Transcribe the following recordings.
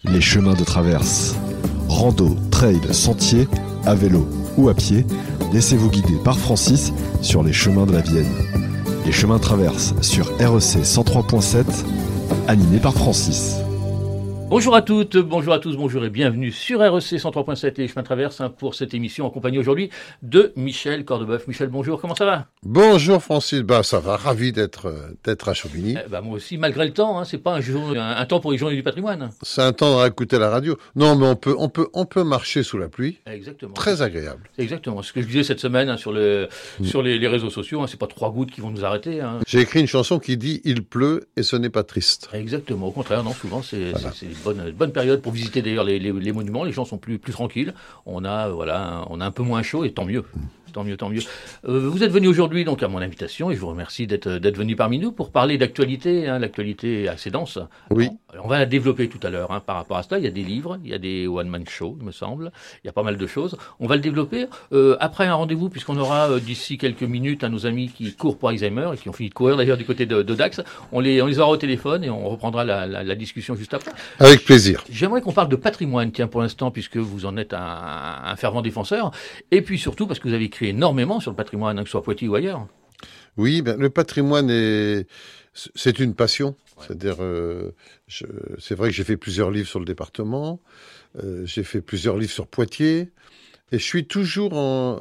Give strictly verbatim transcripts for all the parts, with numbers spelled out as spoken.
Les chemins de traverse. Rando, trail, sentier, à vélo ou à pied, laissez-vous guider par Francis sur les chemins de la Vienne. Les chemins de traverse sur R E C cent trois point sept, animé par Francis. Bonjour à toutes, bonjour à tous, bonjour et bienvenue sur R E C cent trois point sept et les chemins de traverse hein, pour cette émission en compagnie aujourd'hui de Michel Cordebeuf. Michel, bonjour, comment ça va? Bonjour Francis, bah ça va, ravi d'être d'être à Chauvigny. Eh bah, moi aussi, malgré le temps, hein, c'est pas un, jour, un, un temps pour les journées du patrimoine. C'est un temps à écouter la radio. Non, mais on peut on peut on peut marcher sous la pluie. Exactement. Très agréable. C'est exactement ce que je disais cette semaine hein, sur le mmh. sur les, les réseaux sociaux. Hein, c'est pas trois gouttes qui vont nous arrêter. Hein. J'ai écrit une chanson qui dit il pleut et ce n'est pas triste. Exactement. Au contraire, non, souvent c'est voilà. c'est, c'est une bonne bonne période pour visiter d'ailleurs les, les, les monuments. Les gens sont plus plus tranquilles. On a voilà, on a un peu moins chaud et tant mieux. Mmh. Tant mieux, tant mieux. Euh, vous êtes venu aujourd'hui donc à mon invitation et je vous remercie d'être d'être venu parmi nous pour parler d'actualité. Hein, l'actualité assez dense. Oui. Alors, on va la développer tout à l'heure hein, par rapport à ça. Il y a des livres, il y a des one-man shows, il me semble. Il y a pas mal de choses. On va le développer euh, après un rendez-vous puisqu'on aura euh, d'ici quelques minutes à nos amis qui courent pour Alzheimer et qui ont fini de courir d'ailleurs du côté de, de Dax. On les on les aura au téléphone et on reprendra la, la, la discussion juste après. Avec plaisir. J'aimerais qu'on parle de patrimoine, tiens, pour l'instant, puisque vous en êtes un, un fervent défenseur, et puis surtout parce que vous avez écrit énormément sur le patrimoine, hein, que ce soit à Poitiers ou ailleurs. Oui, ben, le patrimoine est, c'est une passion. Ouais. C'est-à-dire, euh, je, c'est vrai que j'ai fait plusieurs livres sur le département, euh, j'ai fait plusieurs livres sur Poitiers, et je suis toujours en,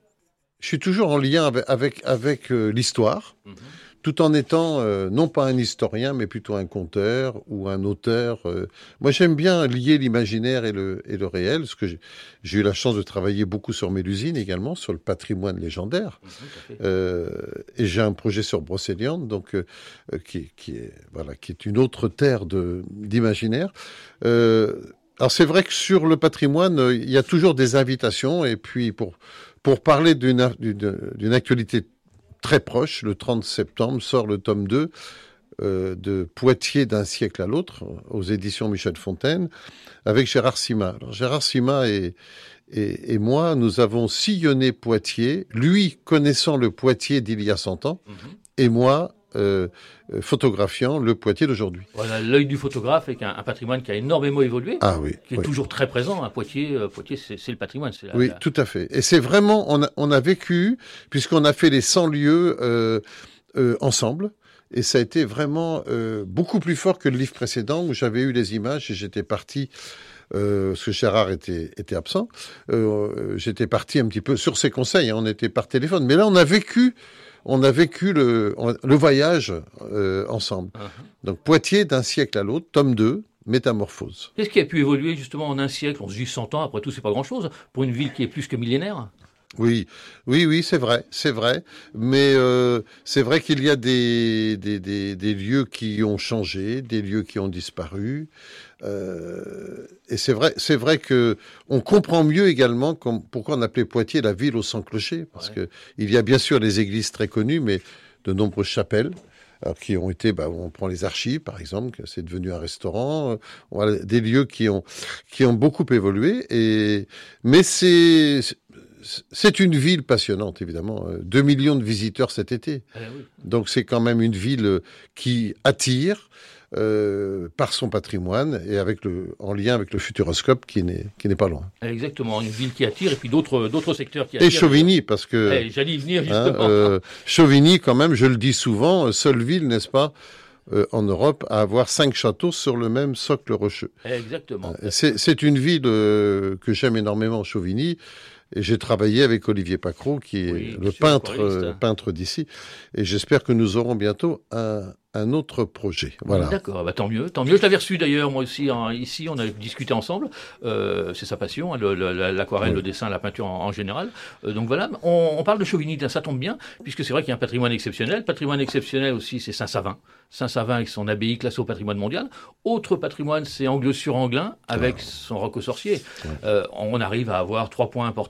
je suis toujours en lien avec avec, avec euh, l'histoire. Mm-hmm. Tout en étant euh, non pas un historien, mais plutôt un conteur ou un auteur. Euh. Moi, j'aime bien lier l'imaginaire et le, et le réel, parce que j'ai, j'ai eu la chance de travailler beaucoup sur Mélusine également, sur le patrimoine légendaire. Mmh, euh, et j'ai un projet sur Brocéliande, donc euh, qui, qui est voilà, qui est une autre terre de d'imaginaire. Euh, alors c'est vrai que sur le patrimoine, euh, il y a toujours des invitations, et puis pour pour parler d'une d'une, d'une actualité très proche, le trente septembre, sort le tome deux euh, de Poitiers d'un siècle à l'autre, aux éditions Michel Fontaine, avec Gérard Sima. Alors, Gérard Sima et, et, et moi, nous avons sillonné Poitiers, lui connaissant le Poitiers d'il y a cent ans, mmh. et moi euh, photographiant le Poitiers d'aujourd'hui. Voilà, l'œil du photographe avec un, un patrimoine qui a énormément évolué, ah, oui, qui est oui. toujours très présent. À Poitiers, euh, Poitiers c'est, c'est le patrimoine. C'est la, oui, la... tout à fait. Et c'est vraiment, on a, on a vécu, puisqu'on a fait les cent lieux euh, euh, ensemble, et ça a été vraiment euh, beaucoup plus fort que le livre précédent, où j'avais eu les images et j'étais parti... Euh, parce que Gérard était, était absent, euh, j'étais parti un petit peu sur ses conseils, hein, on était par téléphone. Mais là, on a vécu, on a vécu le, le voyage euh, ensemble. Uh-huh. Donc, Poitiers d'un siècle à l'autre, tome deux, Métamorphose. Qu'est-ce qui a pu évoluer justement en un siècle? On se dit cent ans, après tout, c'est pas grand-chose, pour une ville qui est plus que millénaire. Oui, oui, oui, c'est vrai, c'est vrai. Mais euh, c'est vrai qu'il y a des, des, des, des lieux qui ont changé, des lieux qui ont disparu. Euh, et c'est vrai, c'est vrai que on comprend mieux également comme, pourquoi on appelait Poitiers la ville aux cent clochers, parce ouais. que il y a bien sûr les églises très connues, mais de nombreuses chapelles. Alors, qui ont été, bah, on prend les archives, par exemple, c'est devenu un restaurant, voilà, des lieux qui ont, qui ont beaucoup évolué. Et, mais c'est, c'est une ville passionnante, évidemment. Deux millions de visiteurs cet été. Eh oui. Donc, c'est quand même une ville qui attire, euh, par son patrimoine et avec le, en lien avec le Futuroscope qui n'est, qui n'est pas loin. Exactement, une ville qui attire et puis d'autres, d'autres secteurs qui attirent. Et Chauvigny, parce que... Eh, j'allais y venir justement. Hein, euh, Chauvigny, quand même, je le dis souvent, seule ville, n'est-ce pas, euh, en Europe, à avoir cinq châteaux sur le même socle rocheux. Exactement. Euh, c'est, c'est une ville euh, que j'aime énormément, Chauvigny. Et j'ai travaillé avec Olivier Pacreau, qui est oui, le peintre, euh, peintre d'ici. Et j'espère que nous aurons bientôt un, un autre projet. Voilà. D'accord, bah, tant mieux, tant mieux. Je l'avais reçu d'ailleurs, moi aussi, hein, ici, on a discuté ensemble. Euh, c'est sa passion, hein, le, le, l'aquarelle, oui. le dessin, la peinture en, en général. Euh, donc voilà, on, on parle de Chauvigny, ça tombe bien, puisque c'est vrai qu'il y a un patrimoine exceptionnel. Patrimoine exceptionnel aussi, c'est Saint-Savin. Saint-Savin avec son abbaye classée au patrimoine mondial. Autre patrimoine, c'est Angleux-sur-Anglin avec ah. son roc aux sorciers. Ouais. Euh, on arrive à avoir trois points importants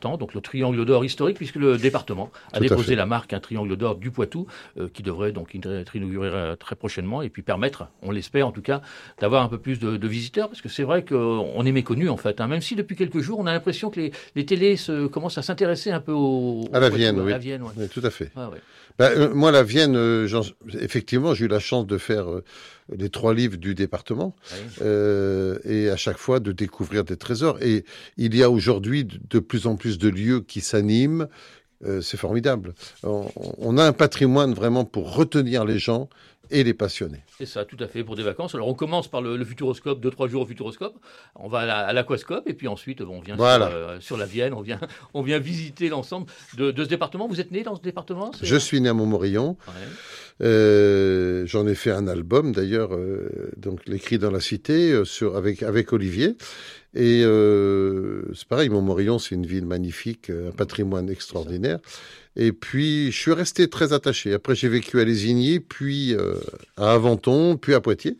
important, donc le triangle d'or historique, puisque le département a Tout à déposé fait. la marque un triangle d'or du Poitou, euh, qui devrait donc être inauguré euh, très prochainement, et puis permettre, on l'espère en tout cas, d'avoir un peu plus de, de visiteurs, parce que c'est vrai qu'on est méconnu en fait, hein, même si depuis quelques jours on a l'impression que les, les télés se, commencent à s'intéresser un peu au, À la au Poitou, Vienne, à oui. la Vienne, ouais. Oui, tout à fait. Ouais, ouais. Ben, euh, moi, la Vienne, euh, j'en- effectivement, j'ai eu la chance de faire euh, les trois livres du département Ouais. euh, et à chaque fois de découvrir des trésors. Et il y a aujourd'hui de, de plus en plus de lieux qui s'animent. Euh, c'est formidable. On, on a un patrimoine vraiment pour retenir les gens et les passionnés. C'est ça, tout à fait, pour des vacances. Alors on commence par le, le Futuroscope, deux, trois jours au Futuroscope. On va à la- à l'Aquascope, et puis ensuite bon, on vient Voilà. sur, euh, sur la Vienne, on vient, on vient visiter l'ensemble de, de ce département. Vous êtes né dans ce département? c'est- Je suis né à Montmorillon. Ouais. Euh, j'en ai fait un album d'ailleurs, euh, donc l'écrit dans la cité euh, sur avec avec Olivier. Et euh, c'est pareil, Montmorillon, c'est une ville magnifique, euh, un patrimoine extraordinaire. Et puis je suis resté très attaché. Après j'ai vécu à Lésigny, puis euh, à Aventon, puis à Poitiers.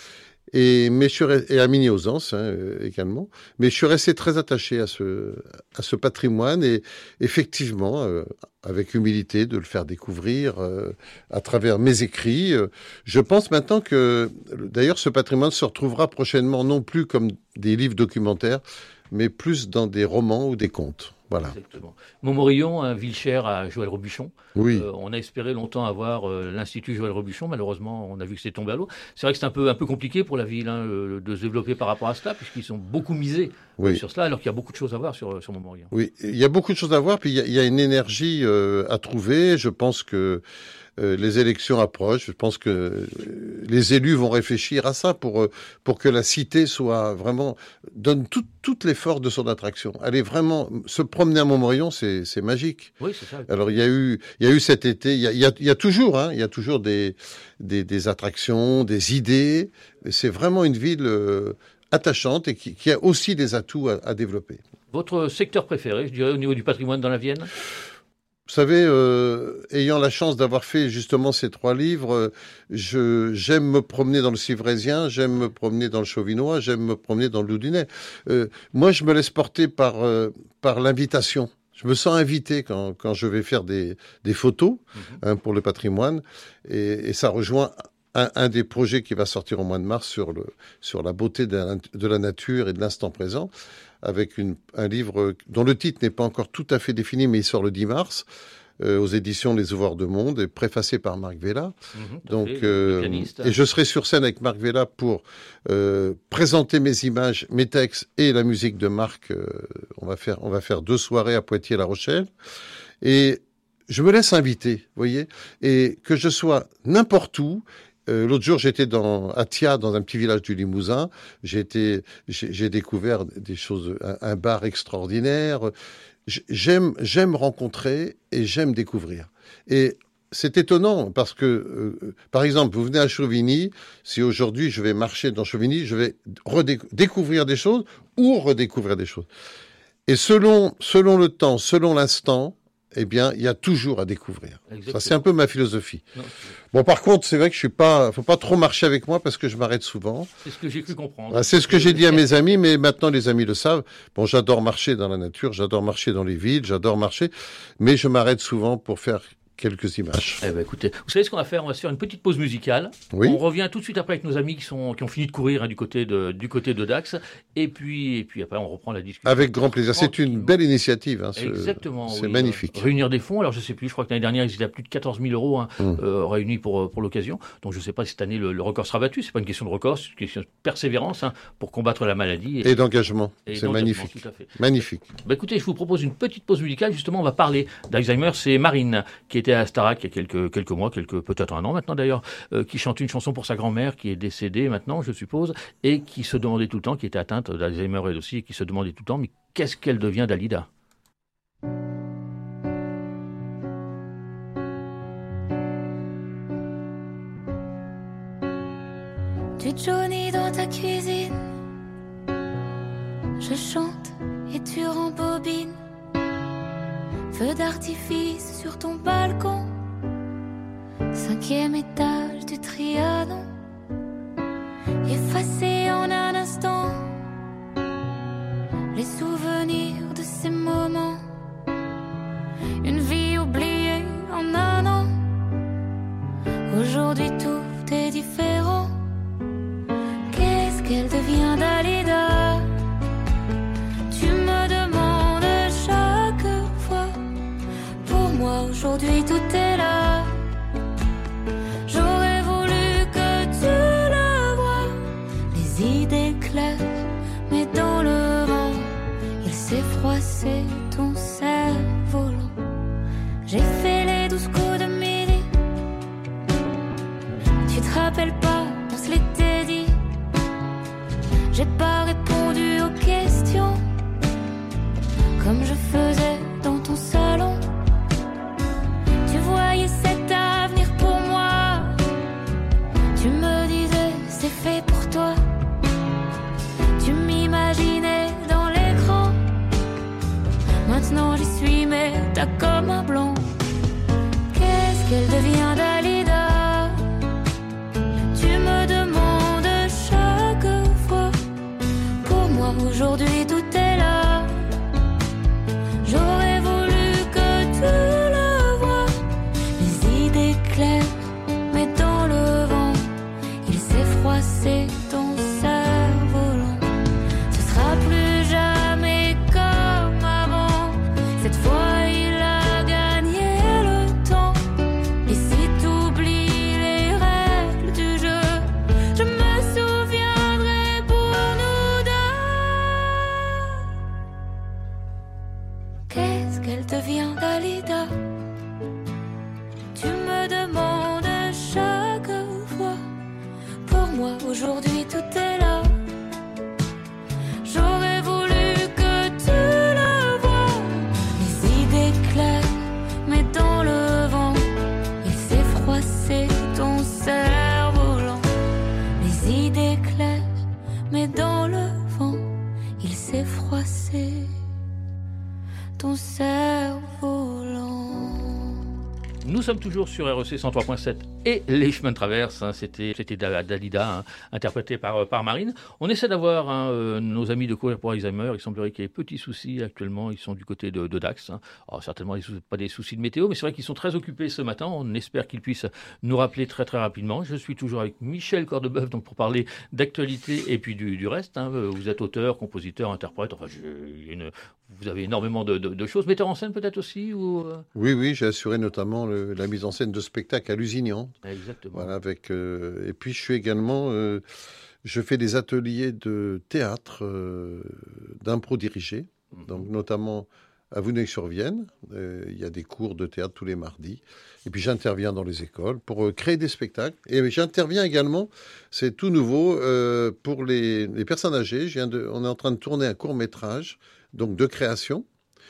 Et, mais je suis re- et à Migny-aux-Anses hein, euh, également. Mais je suis resté très attaché à ce, à ce patrimoine et effectivement, euh, avec humilité, de le faire découvrir euh, à travers mes écrits. Euh, je pense maintenant que, d'ailleurs, ce patrimoine se retrouvera prochainement non plus comme des livres documentaires, mais plus dans des romans ou des contes. Voilà. Exactement. Montmorillon, un ville chère à Joël Robuchon. Oui. Euh, on a espéré longtemps avoir euh, l'Institut Joël Robuchon. Malheureusement, on a vu que c'est tombé à l'eau. C'est vrai que c'est un peu, un peu compliqué pour la ville hein, euh, de se développer par rapport à cela, puisqu'ils sont beaucoup misés euh, Oui. sur cela, alors qu'il y a beaucoup de choses à voir sur, sur Montmorillon. Oui, il y a beaucoup de choses à voir, puis il y a, il y a une énergie euh, à trouver. Je pense que euh, les élections approchent. Je pense que euh, les élus vont réfléchir à ça pour euh, pour que la cité soit vraiment donne tout, toute l'effort de son attraction. Aller vraiment se promener à Montmorillon, c'est c'est magique. Oui, c'est ça. Alors il y a eu il y a eu cet été, il y a il y a, il y a toujours hein, il y a toujours des des, des attractions, des idées. C'est vraiment une ville euh, attachante et qui, qui a aussi des atouts à, à développer. Votre secteur préféré, je dirais, au niveau du patrimoine dans la Vienne? Vous savez, euh, ayant la chance d'avoir fait justement ces trois livres, euh, je j'aime me promener dans le Civrésien, j'aime me promener dans le Chauvinois, j'aime me promener dans le Loudunais. Euh, moi, je me laisse porter par euh, par l'invitation. Je me sens invité quand quand je vais faire des des photos Mhm. hein, pour le patrimoine, et, et ça rejoint un, un des projets qui va sortir au mois de mars sur le sur la beauté de la, de la nature et de l'instant présent, avec une, un livre dont le titre n'est pas encore tout à fait défini, mais il sort le dix mars, euh, aux éditions Les Ouveurs de Monde, et préfacé par Marc Vella. Mhm, tout à Donc, fait, le euh, pianiste. et je serai sur scène avec Marc Vella pour euh, présenter mes images, mes textes et la musique de Marc. Euh, on va faire, on va faire deux soirées à Poitiers, La Rochelle, et je me laisse inviter, vous voyez, et que je sois n'importe où. Euh, l'autre jour, j'étais dans à Thia, dans un petit village du Limousin. J'ai été, j'ai, j'ai découvert des choses, un, un bar extraordinaire. J- J'aime, j'aime rencontrer et j'aime découvrir. Et c'est étonnant parce que, euh, par exemple, vous venez à Chauvigny. Si aujourd'hui je vais marcher dans Chauvigny, je vais redéc- découvrir des choses ou redécouvrir des choses. Et selon, selon le temps, selon l'instant, eh bien, il y a toujours à découvrir. Exactement. Ça, c'est un peu ma philosophie. Non, Bon, par contre, c'est vrai que je suis pas, faut pas trop marcher avec moi parce que je m'arrête souvent. c'est ce que j'ai cru comprendre. Voilà, c'est ce que j'ai dit à mes amis, mais maintenant les amis le savent. Bon, j'adore marcher dans la nature, j'adore marcher dans les villes, j'adore marcher, mais je m'arrête souvent pour faire quelques images. Eh ben, écoutez, vous savez ce qu'on va faire? On va se faire une petite pause musicale. Oui. On revient tout de suite après avec nos amis qui, sont, qui ont fini de courir hein, du, côté de, du côté de Dax. Et puis, et puis après, on reprend la discussion. Avec grand plaisir. C'est une belle initiative. Hein, ce- Exactement. C'est oui. magnifique. Euh, réunir des fonds. Alors, je ne sais plus, je crois que l'année dernière, ils étaient à plus de quatorze mille euros hein, Mm. euh, réunis pour, pour l'occasion. Donc, je ne sais pas si cette année, le, le record sera battu. Ce n'est pas une question de record, c'est une question de persévérance hein, pour combattre la maladie. Et d'engagement. et C'est d'engagement, magnifique. tout à fait. Magnifique. Bah, écoutez, je vous propose une petite pause musicale. Justement, on va parler d'Alzheimer. C'est Marine, qui était à Starac il y a quelques, quelques mois, quelques, peut-être un an maintenant d'ailleurs, euh, qui chante une chanson pour sa grand-mère, qui est décédée maintenant, je suppose, et qui se demandait tout le temps, qui était atteinte d'Alzheimer elle aussi, et qui se demandait tout le temps, mais qu'est-ce qu'elle devient d'Alida? Du Johnny dans ta cuisine, je chante et tu rembobines. Feu d'artifice sur ton balcon, cinquième étage du Trianon, effacé en un instant les souvenirs de ces moments s'est froissé ton cerf-volant. J'ai fait les douze coups de midi. Tu te rappelles pas, on se l'était dit. J'ai pas répondu aux questions comme je faisais dans ton salon. Tu voyais cet avenir pour moi. Tu me disais c'est fait pour toi. Tu m'imaginais dans l'écran. Maintenant j'y suis mais t'as comme un blanc. Qu'est-ce qu'elle devient Dalida? Tu me demandes chaque fois. Pour moi aujourd'hui tout est là. J'aurais voulu que tu le vois. Les idées claires mais dans le vent. Il s'est froissé ton cerf-volant. Ce sera plus jamais comme avant. Cette fois il a gagné le temps. Et si t'oublies les règles du jeu, je me souviendrai pour nous deux. Qu'est-ce qu'elle devient Dalida? Tu me demandes chaque fois. Pour moi aujourd'hui tout est là. J'aurais voulu que tu le vois. Les idées claires mais dans le vent. Il s'est froissé ton cerf-volant. Les idées claires mais dans le vent. Il s'est froissé ton cerf-volant. Nous sommes toujours sur R E C cent trois point sept et les chemins de traverse. Hein, c'était, c'était Dalida, hein, interprété par, par Marine. On essaie d'avoir hein, euh, nos amis de Courir pour Alzheimer. Il semblerait qu'il y ait petits soucis actuellement. Ils sont du côté de, de Dax. Hein. Alors, certainement, ils n'ont pas des soucis de météo, mais c'est vrai qu'ils sont très occupés ce matin. On espère qu'ils puissent nous rappeler très très rapidement. Je suis toujours avec Michel Cordebeuf donc pour parler d'actualité et puis du, du reste. Hein. Vous êtes auteur, compositeur, interprète. Enfin, je, une, vous avez énormément de, de, de choses. Metteur en scène peut-être aussi ou... Oui, oui, j'ai assuré notamment le, la mise en scène de spectacles à Lusignan. Exactement. Voilà, avec, euh, et puis je suis également, euh, je fais des ateliers de théâtre, euh, d'impro dirigé, mmh. donc notamment à Vouneuil-sur-Vienne. Euh, il y a des cours de théâtre tous les mardis. Et puis j'interviens dans les écoles pour euh, créer des spectacles. Et j'interviens également, c'est tout nouveau, euh, pour les, les personnes âgées. Je viens de, on est en train de tourner un court-métrage, donc de création,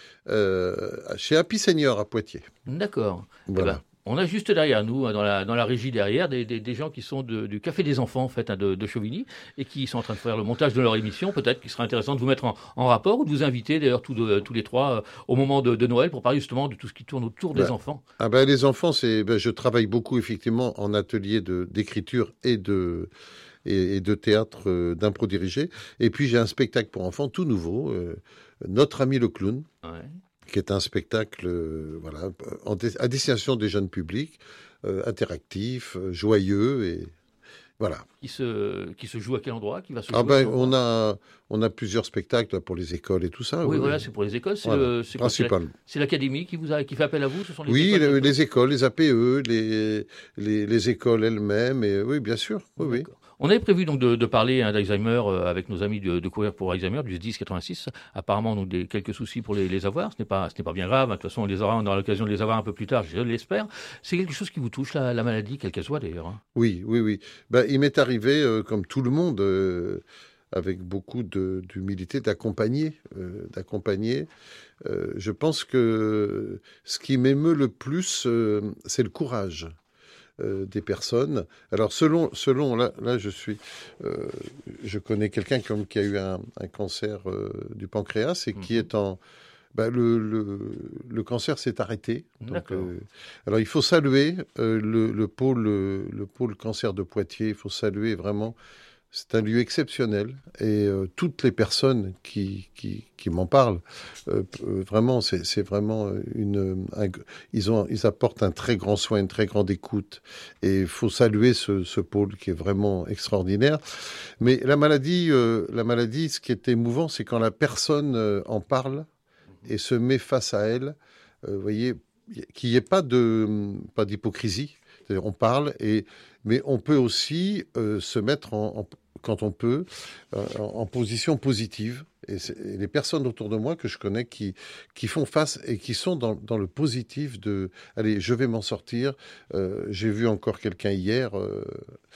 euh, chez Happy Senior à Poitiers. D'accord. Voilà. Eh ben, on a juste derrière nous, dans la, dans la régie derrière, des, des, des gens qui sont de, du Café des Enfants, en fait, hein, de, de Chauvigny, et qui sont en train de faire le montage de leur émission. Peut-être qu'il sera intéressant de vous mettre en, en rapport ou de vous inviter, d'ailleurs, tous, de, tous les trois, euh, au moment de, de Noël, pour parler justement de tout ce qui tourne autour ben, des enfants. Ah ben, les enfants, c'est, ben, je travaille beaucoup, effectivement, en atelier de, d'écriture et de, et, et de théâtre, euh, d'impro dirigé. Et puis, j'ai un spectacle pour enfants tout nouveau, euh, Notre ami le clown. Ouais. Qui est un spectacle euh, voilà, en dé- à destination des jeunes publics, euh, interactif, euh, joyeux, et voilà. Qui se, qui se joue à quel endroit qui va se Ah jouer ben, on a, on a plusieurs spectacles pour les écoles et tout ça. Oui, oui, voilà, oui. c'est pour les écoles. C'est, Voilà. le, c'est, quoi, c'est, Principal. la, c'est l'académie qui, vous a, qui fait appel à vous, ce sont les Oui, écoles le- les écoles, les A P E, les, les, les écoles elles-mêmes, et oui, bien sûr. Oui, oui. D'accord. On avait prévu donc de, de parler hein, d'Alzheimer euh, avec nos amis de, de Courir pour Alzheimer du dix quatre-vingt-six. Apparemment, donc des quelques soucis pour les, les avoir. Ce n'est pas, ce n'est pas bien grave. De toute façon, on les aura, on aura l'occasion de les avoir un peu plus tard, je l'espère. C'est quelque chose qui vous touche, la, la maladie, quelle qu'elle soit d'ailleurs. Hein. Oui, oui, oui. Ben, il m'est arrivé, euh, comme tout le monde, euh, avec beaucoup de, d'humilité, d'accompagner. Euh, d'accompagner. Euh, je pense que ce qui m'émeut le plus, euh, c'est le courage euh, des personnes. Alors, selon, selon là, là, je suis, euh, je connais quelqu'un comme, qui a eu un, un cancer euh, du pancréas et qui Mhm. est en... Ben, le, le, le cancer s'est arrêté. Donc, D'accord. euh, alors, il faut saluer euh, le, le, pôle, le, le pôle cancer de Poitiers. Il faut saluer vraiment. C'est un lieu exceptionnel. Et euh, toutes les personnes qui, qui, qui m'en parlent, euh, euh, vraiment, c'est, c'est vraiment une. Un, ils, ont, ils apportent un très grand soin, une très grande écoute. Et il faut saluer ce, ce pôle qui est vraiment extraordinaire. Mais la maladie, euh, la maladie, ce qui est émouvant, c'est quand la personne euh, en parle et se met face à elle, euh, vous voyez, qu'il n'y ait pas, de, pas d'hypocrisie. C'est-à-dire, on parle, et, mais on peut aussi euh, se mettre, en, en, quand on peut, euh, en, en position positive. Et, et les personnes autour de moi que je connais qui, qui font face et qui sont dans, dans le positif de « allez, je vais m'en sortir euh, ». J'ai vu encore quelqu'un hier euh,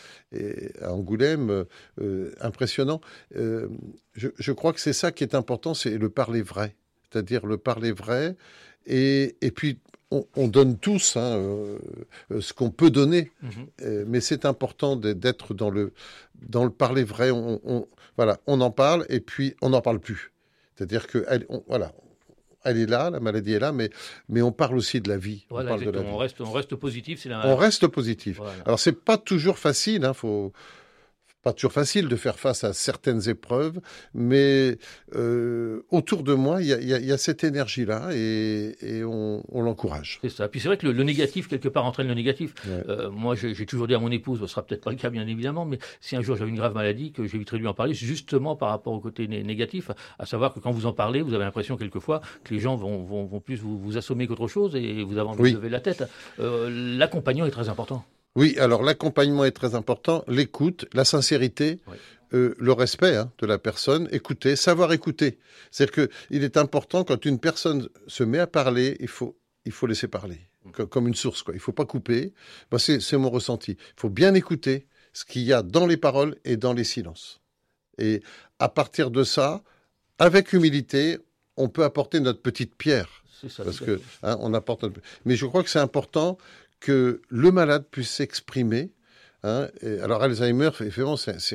et, à Angoulême, euh, impressionnant. Euh, je, je crois que c'est ça qui est important, c'est le parler vrai. C'est-à-dire le parler vrai et, et puis on, on donne tous hein, euh, ce qu'on peut donner, mmh. euh, mais c'est important d'être dans le, dans le parler vrai. On, on, voilà, on en parle et puis on n'en parle plus. C'est-à-dire que elle, on, voilà, elle est là, la maladie est là, mais, mais on parle aussi de la vie. Voilà, on parle de la vie. On reste, on reste positif. C'est la... On reste positif. Voilà. Alors c'est pas toujours facile, hein, faut... Pas toujours facile de faire face à certaines épreuves, mais euh, autour de moi, il y, y, y a cette énergie-là et, et on, on l'encourage. C'est ça. Puis c'est vrai que le, le négatif, quelque part, entraîne le négatif. Ouais. Euh, moi, j'ai toujours dit à mon épouse, ce sera peut-être pas le cas, bien évidemment, mais si un jour j'avais une grave maladie, que j'éviterais de lui en parler, justement par rapport au côté né négatif, à savoir que quand vous en parlez, vous avez l'impression quelquefois que les gens vont, vont, vont plus vous, vous assommer qu'autre chose et vous avez envie oui. de lever la tête. Euh, L'accompagnant est très important. Oui, alors l'accompagnement est très important, l'écoute, la sincérité, oui. euh, le respect hein, de la personne, écouter, savoir écouter. C'est-à-dire qu'il est important, quand une personne se met à parler, il faut, il faut laisser parler, mmh. comme une source, quoi. Il ne faut pas couper. Ben, c'est mon ressenti. Il faut bien écouter ce qu'il y a dans les paroles et dans les silences. Et à partir de ça, avec humilité, on peut apporter notre petite pierre. C'est ça, parce que hein, on apporte notre... Mais je crois que c'est important que le malade puisse s'exprimer. Hein. Et alors Alzheimer, effectivement,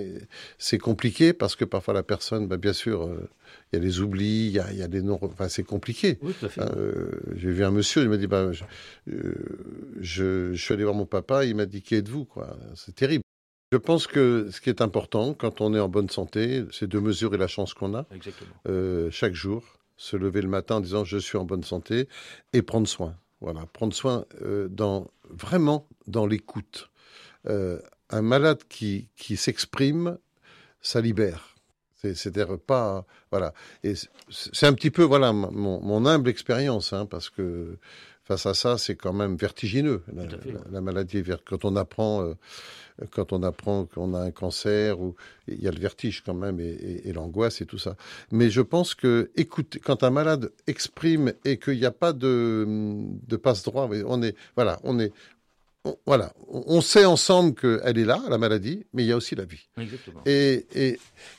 c'est compliqué parce que parfois la personne, bah, bien sûr, il euh, y a les oublis, il y a, y a des non... Enfin, c'est compliqué. Oui, tout à fait. Euh, J'ai vu un monsieur, il m'a dit, bah, je, euh, je, je suis allé voir mon papa, il m'a dit, qui êtes-vous, quoi. C'est terrible. Je pense que ce qui est important, quand on est en bonne santé, c'est de mesurer la chance qu'on a. Exactement. Euh, chaque jour, se lever le matin en disant, je suis en bonne santé, et prendre soin. Voilà, prendre soin euh, dans, vraiment dans l'écoute. Euh, un malade qui, qui s'exprime, ça libère. C'est-à-dire pas... Voilà. Et c'est un petit peu, voilà, mon, mon humble expérience, hein, parce que face à ça, c'est quand même vertigineux. La, la, la maladie, quand on apprend... Euh, quand on apprend qu'on a un cancer, ou il y a le vertige quand même, et, et, et l'angoisse et tout ça. Mais je pense que, écoute, quand un malade exprime et qu'il n'y a pas de, de passe-droit, on est, voilà, on est, on, voilà, on sait ensemble qu'elle est là, la maladie, mais il y a aussi la vie. Exactement. Et, et,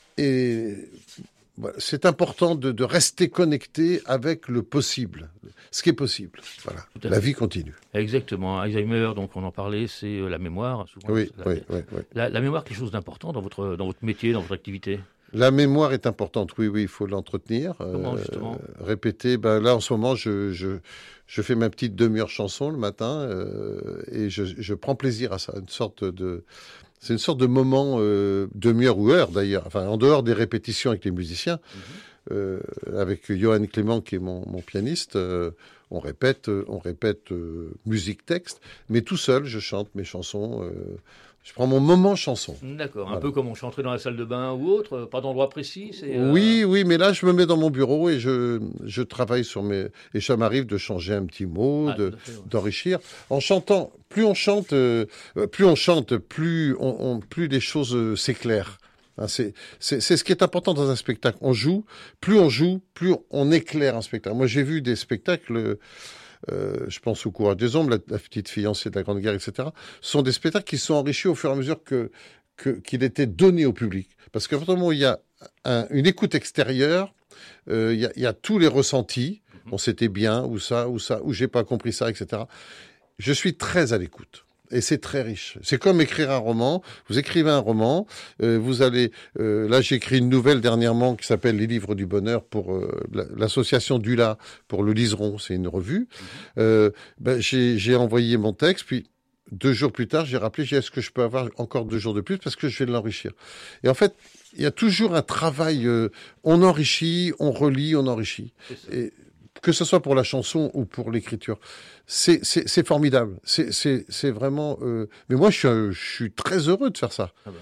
et voilà, c'est important de, de rester connecté avec le possible, ce qui est possible. Voilà, la vie continue. Exactement. Alzheimer, donc on en parlait, c'est la mémoire. Souvent, oui, la, oui, oui, oui. La, la mémoire, quelque chose d'important dans votre, dans votre métier, dans votre activité? La mémoire est importante, oui, oui, il faut l'entretenir. Comment, justement euh, Répéter. Ben, là, en ce moment, je, je, je fais ma petite demi-heure chanson le matin euh, et je, je prends plaisir à ça. Une sorte de... C'est une sorte de moment, euh, demi-heure ou heure d'ailleurs, enfin, en dehors des répétitions avec les musiciens. Mmh. Euh, avec Johan Clément, qui est mon, mon pianiste, euh, on répète, on répète euh, musique-texte, mais tout seul, je chante mes chansons. Euh, je prends mon moment chanson. D'accord, voilà. Un peu comme on chanterait dans la salle de bain ou autre, pas d'endroit précis. Euh... Oui, oui, mais là, je me mets dans mon bureau et je, je travaille sur mes... Et ça m'arrive de changer un petit mot, ah, d'enrichir. Ouais. En chantant, plus on chante, euh, plus on chante, plus, on, on, plus les choses euh, s'éclairent. C'est ce qui est important dans un spectacle. On joue, plus on joue, plus on éclaire un spectacle. Moi, j'ai vu des spectacles, euh, je pense au Courage des Ombres, la, la petite fiancée de la Grande Guerre, et cetera. Ce sont des spectacles qui sont enrichis au fur et à mesure que qu'il que, était donné au public. Parce qu'à partir du moment où il y a un, une écoute extérieure, euh, il, y a, il y a tous les ressentis. On c'était bien, ou ça, ou ça, ou j'ai pas compris ça, et cetera. Je suis très à l'écoute. Et c'est très riche. C'est comme écrire un roman. Vous écrivez un roman, euh, vous allez... Euh, là, j'ai écrit une nouvelle dernièrement qui s'appelle Les Livres du Bonheur pour euh, l'association Dula, pour le Liseron, c'est une revue. Mmh. Euh, ben, j'ai envoyé mon texte, puis deux jours plus tard, j'ai rappelé, j'ai est-ce que je peux avoir encore deux jours de plus parce que je vais l'enrichir. Et en fait, il y a toujours un travail... Euh, on enrichit, on relit, on enrichit. Et, que ce soit pour la chanson ou pour l'écriture. C'est formidable. C'est vraiment... Euh... Mais moi, je suis, je suis très heureux de faire ça. Ah ben.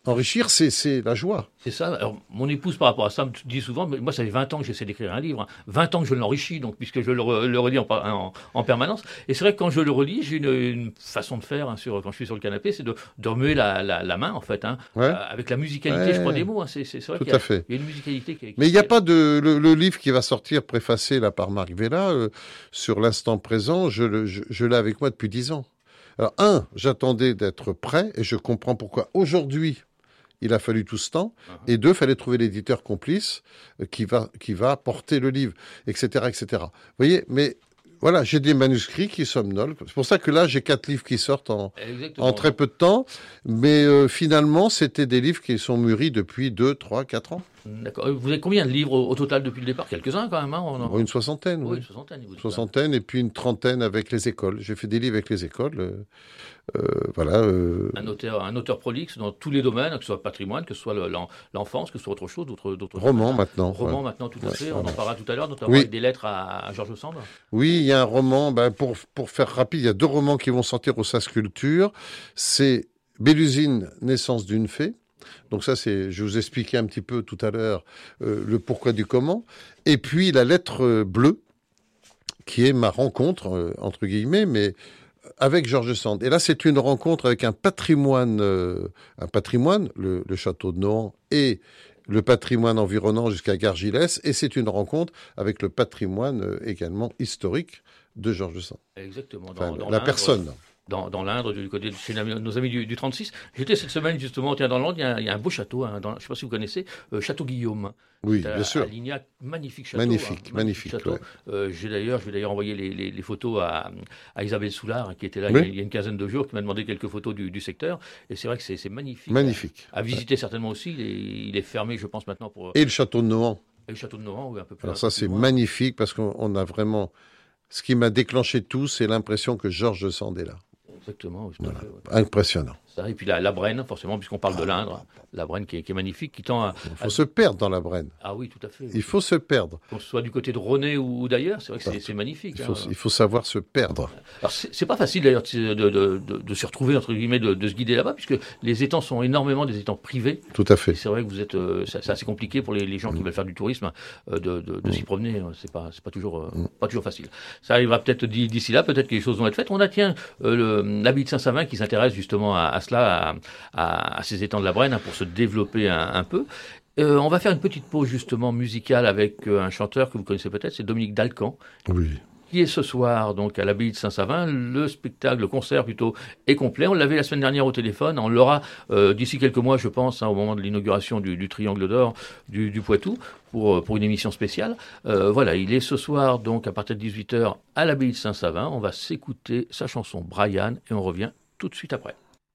Enrichir, c'est, c'est la joie. C'est ça. Alors, mon épouse, par rapport à ça, me dit souvent, mais moi, ça fait vingt ans que j'essaie d'écrire un livre, hein. vingt ans que je l'enrichis, donc, puisque je le, re, le relis en, en, en permanence. Et c'est vrai que quand je le relis, j'ai une, une façon de faire, hein, sur, quand je suis sur le canapé, c'est de, de remuer la, la, la main, en fait, hein, Ouais. euh, avec la musicalité, Ouais. je prends des mots, hein, c'est, c'est vrai Tout qu'il y a, à fait. il y a une musicalité qui est... Mais il n'y a pas de... Le, le livre qui va sortir, préfacé là, par Marc Vella, euh, sur l'instant présent, je, le- je, je l'ai avec moi depuis dix ans. Alors, un, j'attendais d'être prêt, et je comprends pourquoi aujourd'hui, il a fallu tout ce temps. Uh-huh. Et deux, il fallait trouver l'éditeur complice euh, qui va, qui va porter le livre, et cetera, et cetera. Vous voyez, mais voilà, j'ai des manuscrits qui somnolent. C'est pour ça que là, j'ai quatre livres qui sortent en, Exactement. en très peu de temps. Mais euh, finalement, c'était des livres qui sont mûris depuis deux, trois, quatre ans. D'accord. Vous avez combien de livres au, au total depuis le départ? Quelques-uns quand même, hein, on en... Une soixantaine, Oui, oui. une soixantaine. Vous Une soixantaine, et puis une trentaine avec les écoles. J'ai fait des livres avec les écoles. euh, euh, voilà. euh, Un auteur, un auteur prolixe dans tous les domaines, que ce soit le patrimoine, que ce soit le- l'en- l'enfance, que ce soit autre chose, d'autres d'autres roman domaines, hein. maintenant. Roman ouais. maintenant, tout à Ouais, fait. ouais. On en parlera tout à l'heure, notamment Oui. avec des lettres à, à Georges Sand. Oui, il y a un roman, ben, pour, pour faire rapide, il y a deux romans qui vont sortir au Sas Culture. C'est Bélusine, naissance d'une fée. Donc ça, c'est, je vous expliquais un petit peu tout à l'heure euh, le pourquoi du comment. Et puis la lettre euh, bleue, qui est ma rencontre, euh, entre guillemets, mais avec Georges Sand. Et là, c'est une rencontre avec un patrimoine, euh, un patrimoine, le, le château de Nohant et le patrimoine environnant jusqu'à Gargilès. Et c'est une rencontre avec le patrimoine euh, également historique de Georges Sand. Exactement. Dans, Enfin, dans la l'Indre, Personne. Dans, dans l'Indre, du côté de chez nos amis du, du trente-six. J'étais cette semaine, justement, tiens, dans l'Indre, il y a, il y a un beau château, hein, dans, je ne sais pas si vous connaissez, euh, Château Guillaume. Oui, C'est à- bien sûr. À Lignac, magnifique château. Magnifique, hein, magnifique, château. ouais. Euh, j'ai d'ailleurs, je vais d'ailleurs envoyer les, les, les photos à, à Isabelle Soulard, qui était là Oui. il, y a, il y a une quinzaine de jours, qui m'a demandé quelques photos du, du secteur. Et c'est vrai que c'est c'est magnifique. Magnifique. À visiter certainement aussi. Il est, il est fermé, je pense, maintenant pour Et le château de Nohant. le château de Nohant, oui, un peu plus. Alors un ça, peu plus c'est loin. magnifique parce qu'on on a vraiment... Ce qui m'a déclenché tout, c'est l'impression que Georges Sand est là. Exactement, oui, tout à Voilà. fait, ouais. Impressionnant. Ça, et puis la, la Brenne, forcément, puisqu'on parle de l'Indre, la Brenne qui est, qui est magnifique, qui tend à... Il faut se perdre dans la Brenne. Ah oui, tout à fait. Il faut se perdre. Qu'on soit du côté de René ou, ou d'ailleurs, c'est vrai que c'est c'est magnifique. Il faut, hein. il faut savoir se perdre. Alors c'est c'est pas facile d'ailleurs de, de, de, de, de se retrouver, entre guillemets, de, de se guider là-bas, puisque les étangs sont énormément des étangs privés. Tout à Et fait. c'est vrai que vous êtes, euh, c'est c'est assez compliqué pour les, les gens qui veulent faire du tourisme euh, de, de, de s'y promener. euh, C'est pas, c'est pas toujours, euh, pas toujours facile. Ça arrivera peut-être d'i- d'ici là, peut-être que les choses vont être faites. On a tiens euh, le- l'abbaye de Saint-Savin qui s'intéresse justement à, à cela, à, à, à ces étangs de la Brenne, hein, pour se développer un, un peu. Euh, on va faire une petite pause justement musicale avec euh, un chanteur que vous connaissez peut-être, c'est Dominique Dalcan, Oui. qui est ce soir donc à l'abbaye de Saint-Savin. Le spectacle, le concert plutôt, est complet. On l'avait la semaine dernière au téléphone. On l'aura euh, d'ici quelques mois, je pense, hein, au moment de l'inauguration du, du Triangle d'Or du, du Poitou, pour, euh, pour une émission spéciale. Euh, voilà, il est ce soir donc à partir de dix-huit heures à l'abbaye de Saint-Savin. On va s'écouter sa chanson Brian et on revient tout de suite après.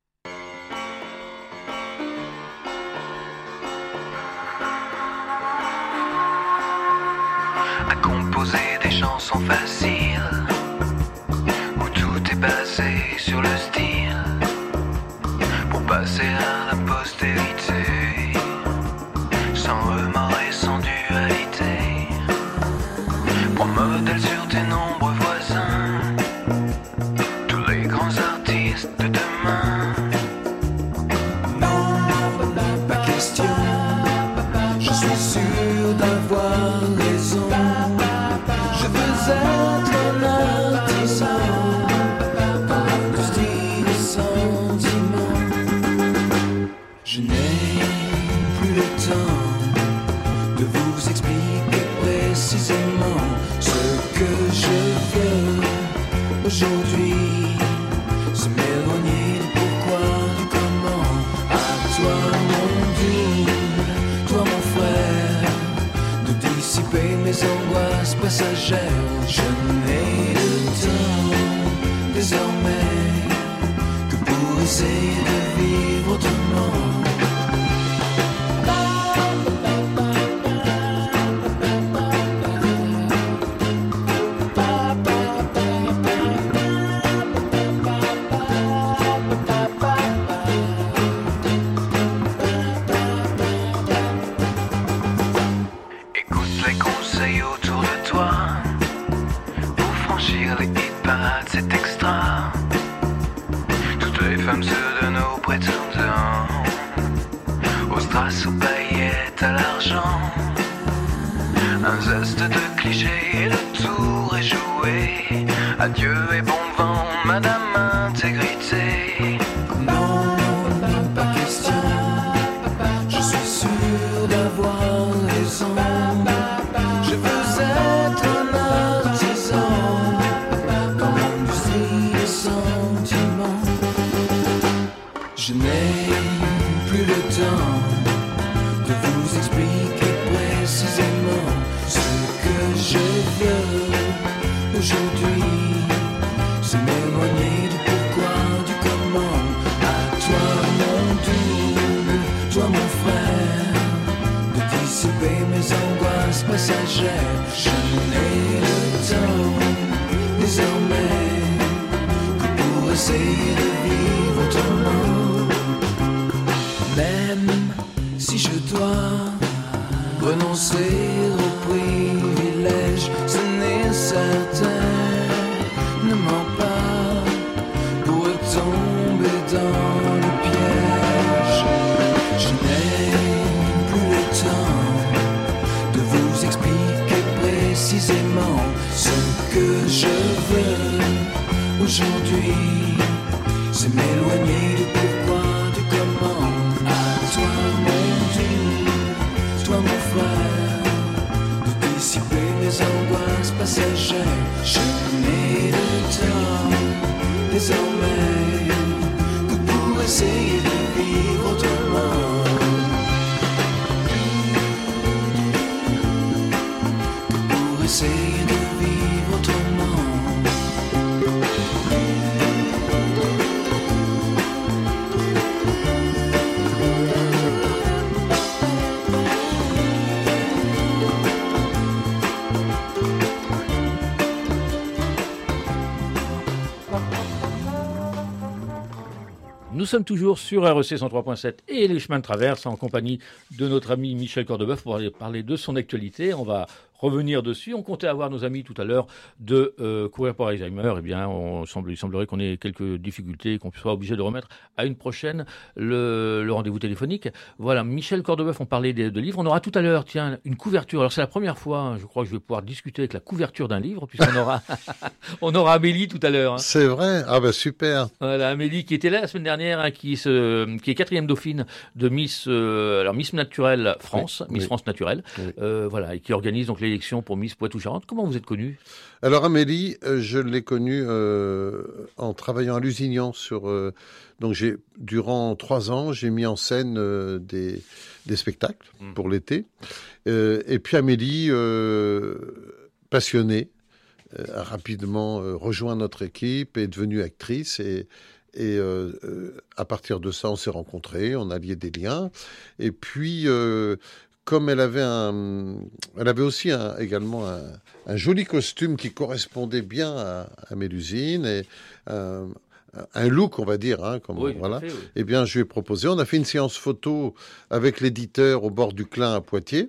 À composer des chansons faciles où tout est basé sur le style pour passer à la postérité sans remords et sans dualité. Pour modèle sur tes nombreux voisins, tous les grands artistes de demain. Non, pas question, je suis sûr d'avoir raison. Je veux être un artisan dans l'industrie des sentiments. Je n'ai plus le temps de vous expliquer précisément ce que je veux aujourd'hui. Se m'éloigner du pourquoi, du comment. À toi mon doux, toi mon frère, de dissiper mes angoisses passagères. Je n'ai le temps désormais que pour essayer de vivre autrement. Écoute les conseils autour de toi. Pour franchir les hit parades, c'est extra. Toutes les femmes se donnent aux prétendants. d'argent. Un zeste de cliché et le tour est joué. Adieu et bon vent, madame intégrité. Non, non, pas question. Je suis sûr d'avoir raison. Je veux être un artisan dans l'industrie des sentiments. Je n'ai plus le temps de vous expliquer précisément ce que je veux aujourd'hui. C'est m'éloigner du pourquoi, du comment. À toi mon double, toi mon frère, de dissiper mes angoisses passagères. Je n'ai le temps désormais que pour essayer de vivre autrement. Même si je dois renoncer au privilège, ce n'est certain. Ne mens pas pour tomber dans le piège. Je n'ai plus le temps de vous expliquer précisément ce que je veux aujourd'hui. C'est m'éloigner du pourquoi, du comment. À toi mon Dieu, toi mon frère, de dissiper mes angoisses passagères. Je n'ai le temps désormais que pour essayer de vivre autrement. Que pour essayer de vivre autrement. Nous sommes toujours sur R E C cent trois point sept et les chemins de traverse en compagnie de notre ami Michel Cordebeuf pour aller parler de son actualité. On va revenir dessus. On comptait avoir nos amis tout à l'heure de euh, Courir pour Alzheimer. Eh bien, on semble, il semblerait qu'on ait quelques difficultés et qu'on soit obligé de remettre à une prochaine le, le rendez-vous téléphonique. Voilà, Michel Cordebeuf, on parlait de, de livres. On aura tout à l'heure, tiens, une couverture. Alors, c'est la première fois, hein, je crois que je vais pouvoir discuter avec la couverture d'un livre, puisqu'on aura, on aura Amélie tout à l'heure. Hein. C'est vrai? Ah ben super. Voilà, Amélie qui était là la semaine dernière, hein, qui, se, qui est quatrième dauphine de Miss, euh, alors Miss Naturelle France, oui, Miss oui. France Naturelle, oui. euh, voilà, et qui organise donc l'élection pour Miss Poitou-Charentes. Comment vous êtes connue? Alors Amélie, euh, je l'ai connue euh, en travaillant à Lusignan sur. Euh, donc j'ai durant trois ans, j'ai mis en scène euh, des des spectacles mmh. pour l'été. Euh, et puis Amélie, euh, passionnée, euh, a rapidement euh, rejoint notre équipe, est devenue actrice et Et euh, euh, à partir de ça, on s'est rencontrés, on a lié des liens. Et puis, euh, comme elle avait un, elle avait aussi un, également un, un joli costume qui correspondait bien à, à Mélusine et un, un look, on va dire, hein, comme oui, voilà. Fait, oui. Eh bien, je lui ai proposé. On a fait une séance photo avec l'éditeur au bord du Clin à Poitiers.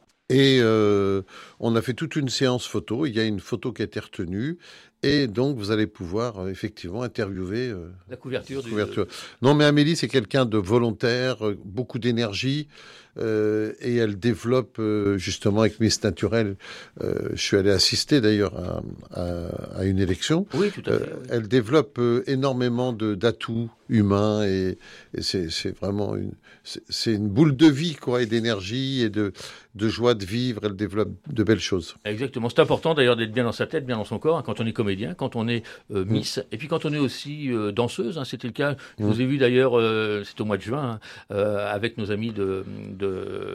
Et euh, on a fait toute une séance photo. Il y a une photo qui a été retenue. Et donc, vous allez pouvoir euh, effectivement interviewer euh, la couverture. Du... couverture. Non, mais Amélie, c'est quelqu'un de volontaire, euh, beaucoup d'énergie. Euh, et elle développe, euh, justement, avec Miss Naturelle, euh, je suis allé assister d'ailleurs à, à, à une élection. Oui, tout à fait. Euh, oui. Elle développe euh, énormément de, d'atouts humains et, et c'est, c'est vraiment une, c'est, c'est une boule de vie, quoi, et d'énergie et de, de joie de vivre. Elle développe de belles choses. Exactement. C'est important d'ailleurs d'être bien dans sa tête, bien dans son corps, hein, quand on est comédien, quand on est euh, Miss, mmh. et puis quand on est aussi euh, danseuse. Hein, c'était le cas. Je mmh. vous ai vu d'ailleurs, euh, c'est au mois de juin, hein, euh, avec nos amis de, de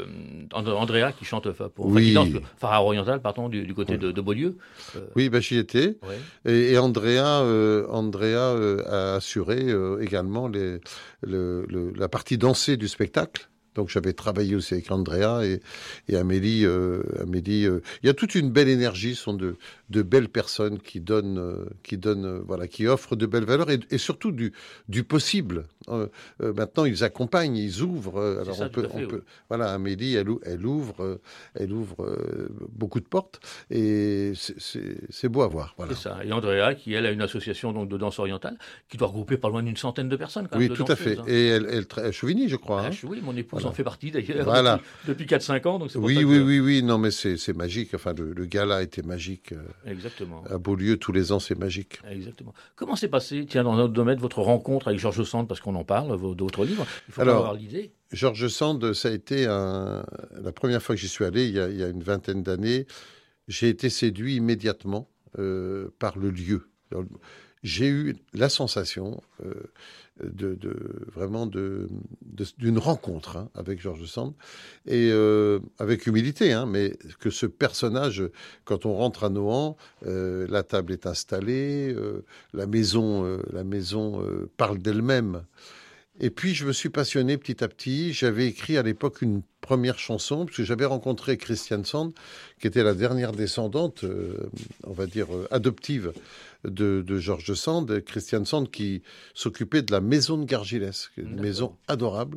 Andrea qui chante, enfin, pour, oui. enfin, qui danse Phare Oriental, pardon, du, du côté oui. de, de Beaulieu. Euh... Oui, bah, j'y étais. Oui. Et, et Andrea, euh, Andrea euh, a assuré euh, également les, le, le, la partie dansée du spectacle. Donc j'avais travaillé aussi avec Andrea et, et Amélie. Euh, Amélie euh, il y a toute une belle énergie, ce sont de, de belles personnes qui donnent, euh, qui donnent, euh, voilà, qui offrent de belles valeurs et, et surtout du, du possible. Euh, euh, maintenant, ils accompagnent, ils ouvrent. euh, alors ça, on tout peut, à fait, on peut, oui. voilà, Amélie, elle, ou- elle ouvre, euh, elle ouvre euh, beaucoup de portes, et c'est- c'est c'est beau à voir. Voilà. C'est ça. Et Andrea, qui elle a une association donc de danse orientale, qui doit regrouper pas loin d'une centaine de personnes quand même. Oui, de tout à fait. danseuses, hein. Et elle, elle, tra- à Chouvigny, je crois. Ah, hein. je- oui, mon épouse Voilà. en fait partie d'ailleurs Voilà. depuis, depuis quatre cinq ans, donc c'est pour Oui, ça que- oui, oui, oui. Non, mais c'est c'est magique. Enfin, le, le gala était magique. euh, Exactement. À Beaulieu, tous les ans, c'est magique. Exactement. Comment s'est passé, tiens, dans notre domaine, votre rencontre avec Georges Sand, parce qu'on en parle, vos- d'autres livres. Il faut Alors, avoir l'idée. Georges Sand, ça a été un... la première fois que j'y suis allé, il y a, il y a une vingtaine d'années. J'ai été séduit immédiatement euh, par le lieu. Alors, j'ai eu la sensation euh, de, de vraiment de, de- d'une rencontre hein, avec Georges Sand, et euh, avec humilité, hein, mais que ce personnage, quand on rentre à Nohant, euh, la table est installée, euh, la maison, euh, la maison euh, parle d'elle-même. Et puis, je me suis passionné petit à petit. J'avais écrit à l'époque une première chanson, parce que j'avais rencontré Christiane Sand, qui était la dernière descendante, euh, on va dire, euh, adoptive de, de Georges Sand. Christiane Sand qui s'occupait de la maison de Gargilès, qui est une D'accord. maison adorable,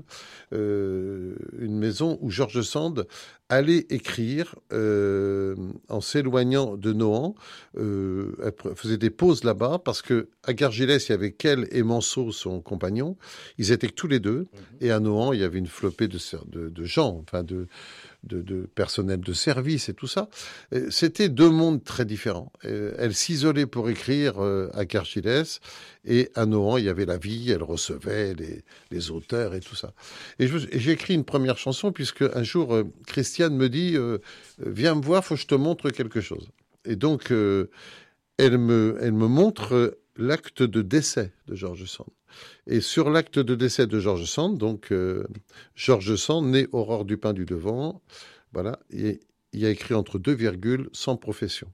euh, une maison où Georges Sand allait écrire euh, en s'éloignant de Nohant. Euh, elle pr- faisait des pauses là-bas, parce que à Gargilès, il y avait qu'elle et Manceau, son compagnon. Ils étaient que tous les deux. Et à Nohant, il y avait une flopée de, ser- de, de gens, enfin de, de, de personnel de service et tout ça. Euh, C'était deux mondes très différents. Euh, Elle s'isolait pour écrire euh, à Gargilès, et à Nohant, il y avait la vie, elle recevait les, les auteurs et tout ça. Et je me suis- et j'ai écrit une première chanson, puisque un jour, euh, Christiane me dit euh, « Viens me voir, faut que je te montre quelque chose ». Et donc, euh, elle, me, elle me montre euh, l'acte de décès de Georges Sand. Et sur l'acte de décès de Georges Sand, donc euh, Georges Sand, né Aurore Dupin du Devant, voilà, et il y a écrit entre deux virgules, sans profession.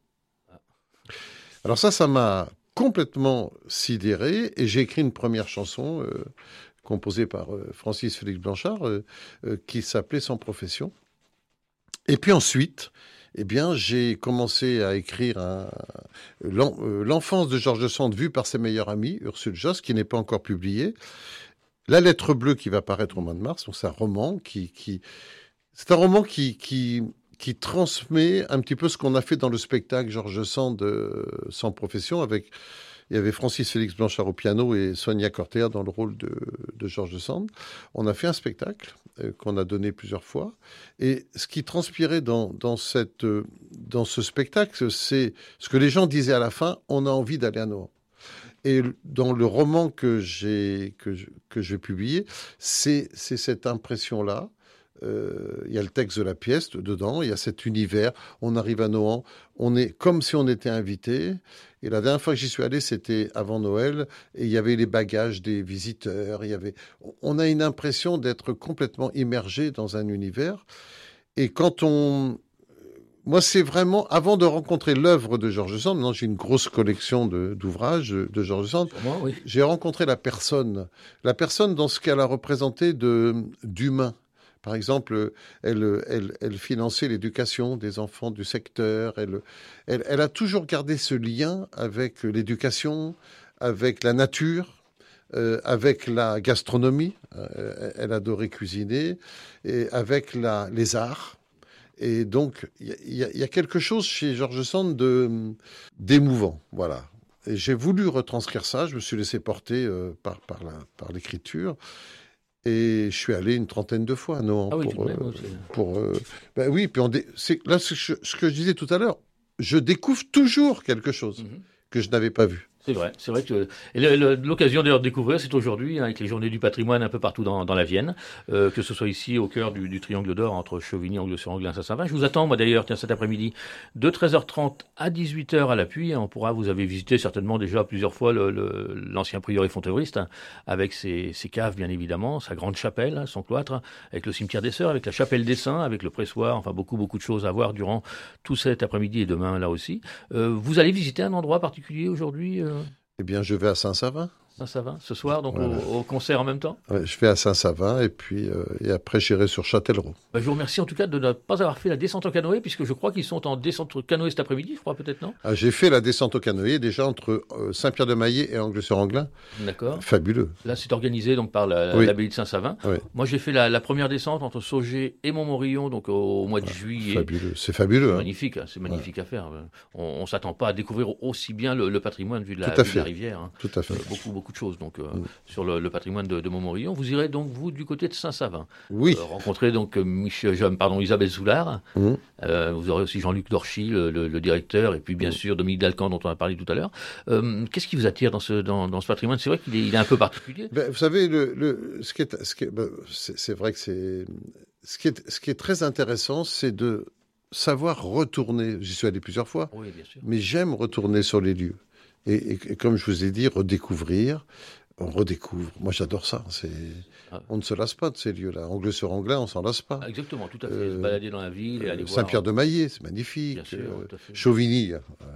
Alors ça, ça m'a complètement sidéré, et j'ai écrit une première chanson euh, composée par euh, Francis Félix Blanchard, euh, euh, qui s'appelait Sans profession. Et puis ensuite, eh bien, j'ai commencé à écrire un- l'en- euh, l'enfance de Georges Sand vue par ses meilleurs amis, Ursule Josse, qui n'est pas encore publié. La lettre bleue, qui va paraître au mois de mars, donc c'est un roman qui, qui c'est un roman qui, qui, qui transmet un petit peu ce qu'on a fait dans le spectacle Georges Sand euh, sans profession, avec il y avait Francis Félix Blanchard au piano et Sonia Cortea dans le rôle de, de Georges Sand. On a fait un spectacle euh, qu'on a donné plusieurs fois. Et ce qui transpirait dans, dans, cette, euh, dans ce spectacle, c'est ce que les gens disaient à la fin, on a envie d'aller à Nohant. Et dans le roman que j'ai que je, que je vais publier, c'est c'est cette impression-là. Euh, Il y a le texte de la pièce dedans, il y a cet univers. On arrive à Nohant, on est comme si on était invité. Et la dernière fois que j'y suis allé, c'était avant Noël, et il y avait les bagages des visiteurs. Il y avait, on a une impression d'être complètement immergé dans un univers. Et quand on Moi, c'est vraiment, avant de rencontrer l'œuvre de Georges Sand, maintenant j'ai une grosse collection de- d'ouvrages de, de Georges Sand, Pour moi, oui. j'ai rencontré la personne, la personne dans ce qu'elle a représenté de- d'humain. Par exemple, elle, elle, elle finançait l'éducation des enfants du secteur, elle, elle, elle a toujours gardé ce lien avec l'éducation, avec la nature, euh, avec la gastronomie, euh, elle adorait cuisiner, et avec la, les arts. Et donc, il y, y, y a quelque chose chez Georges Sand de, d'émouvant, voilà. Et j'ai voulu retranscrire ça, je me suis laissé porter euh, par, par, la, par l'écriture, et je suis allé une trentaine de fois à Nohant. Ah oui, pour, tout de même, euh, aussi. pour euh, ben oui, puis on dé- c'est, là, ce que, je, ce que je disais tout à l'heure, je découvre toujours quelque chose Mhm. que je n'avais pas vu. C'est vrai, c'est vrai que et le- le- l'occasion d'ailleurs de découvrir, c'est aujourd'hui hein, avec les journées du patrimoine un peu partout dans, dans la Vienne, euh, que ce soit ici au cœur du, du triangle d'or entre Chauvigny, Angle-sur-Anglin, Saint-Savin. Je vous attends moi d'ailleurs tiens, cet après-midi de treize heures trente à dix-huit heures à l'appui. Hein, on pourra, vous avez visité certainement déjà plusieurs fois le, le, l'ancien prieuré Fontévriste, hein, avec ses, ses caves bien évidemment, sa grande chapelle, hein, son cloître, hein, avec le cimetière des Sœurs, avec la chapelle des Saints, avec le pressoir, enfin beaucoup beaucoup de choses à voir durant tout cet après-midi et demain là aussi. Euh, vous allez visiter un endroit particulier aujourd'hui euh Eh bien, je vais à Saint-Savin. Saint-Savin, ce soir, donc Voilà. au, au concert en même temps. Ouais, je vais à Saint-Savin et puis euh, et après j'irai sur Châtellerault. Bah, je vous remercie en tout cas de ne pas avoir fait la descente en canoë, puisque je crois qu'ils sont en descente en canoë cet après-midi, je crois peut-être, non? Ah, j'ai fait la descente au canoë déjà entre euh, Saint-Pierre-de-Maillé et Angles-sur-Anglin. D'accord. Fabuleux. Là, c'est organisé donc par la- Oui. l'abbaye de Saint-Savin. Oui. Moi, j'ai fait la, la première descente entre Sauget et Montmorillon, donc au, au mois de juillet. Fabuleux. C'est fabuleux. Hein. Magnifique, hein, c'est magnifique à faire. On ne s'attend pas à découvrir aussi bien le, le patrimoine vu de la, Tout à vue de la fait. rivière. Hein. Tout à fait. Euh, beaucoup, beaucoup de choses donc, euh, Mm. sur le, le patrimoine de, de Montmorillon. Vous irez donc, vous, du côté de Saint-Savin. Oui. Euh, rencontrer donc euh, Michel, je- pardon, Isabelle Soulard. Mm. Euh, vous aurez aussi Jean-Luc Dorchy, le, le- le directeur, et puis bien Mm. sûr Dominique Dalcan, dont on a parlé tout à l'heure. Euh, Qu'est-ce qui vous attire dans ce, dans, dans ce patrimoine? C'est vrai qu'il est, il est un peu particulier. Ben, vous savez, le, le, ce qui est, ce qui est, ben, c'est, c'est vrai que c'est ce qui est, ce qui est très intéressant, c'est de savoir retourner. J'y suis allé plusieurs fois, Oui, bien sûr. mais j'aime retourner sur les lieux. Et, et- et comme je vous ai dit, redécouvrir. On redécouvre. Moi, j'adore ça. C'est... Ah. On ne se lasse pas de ces lieux-là. Angles-sur-Anglin, on s'en lasse pas. Ah, exactement, tout à fait. Euh, Se balader dans la ville et aller Euh, voir. Saint-Pierre-de-Maillé, c'est magnifique. Bien sûr, Euh, tout à fait. Chauvigny. euh,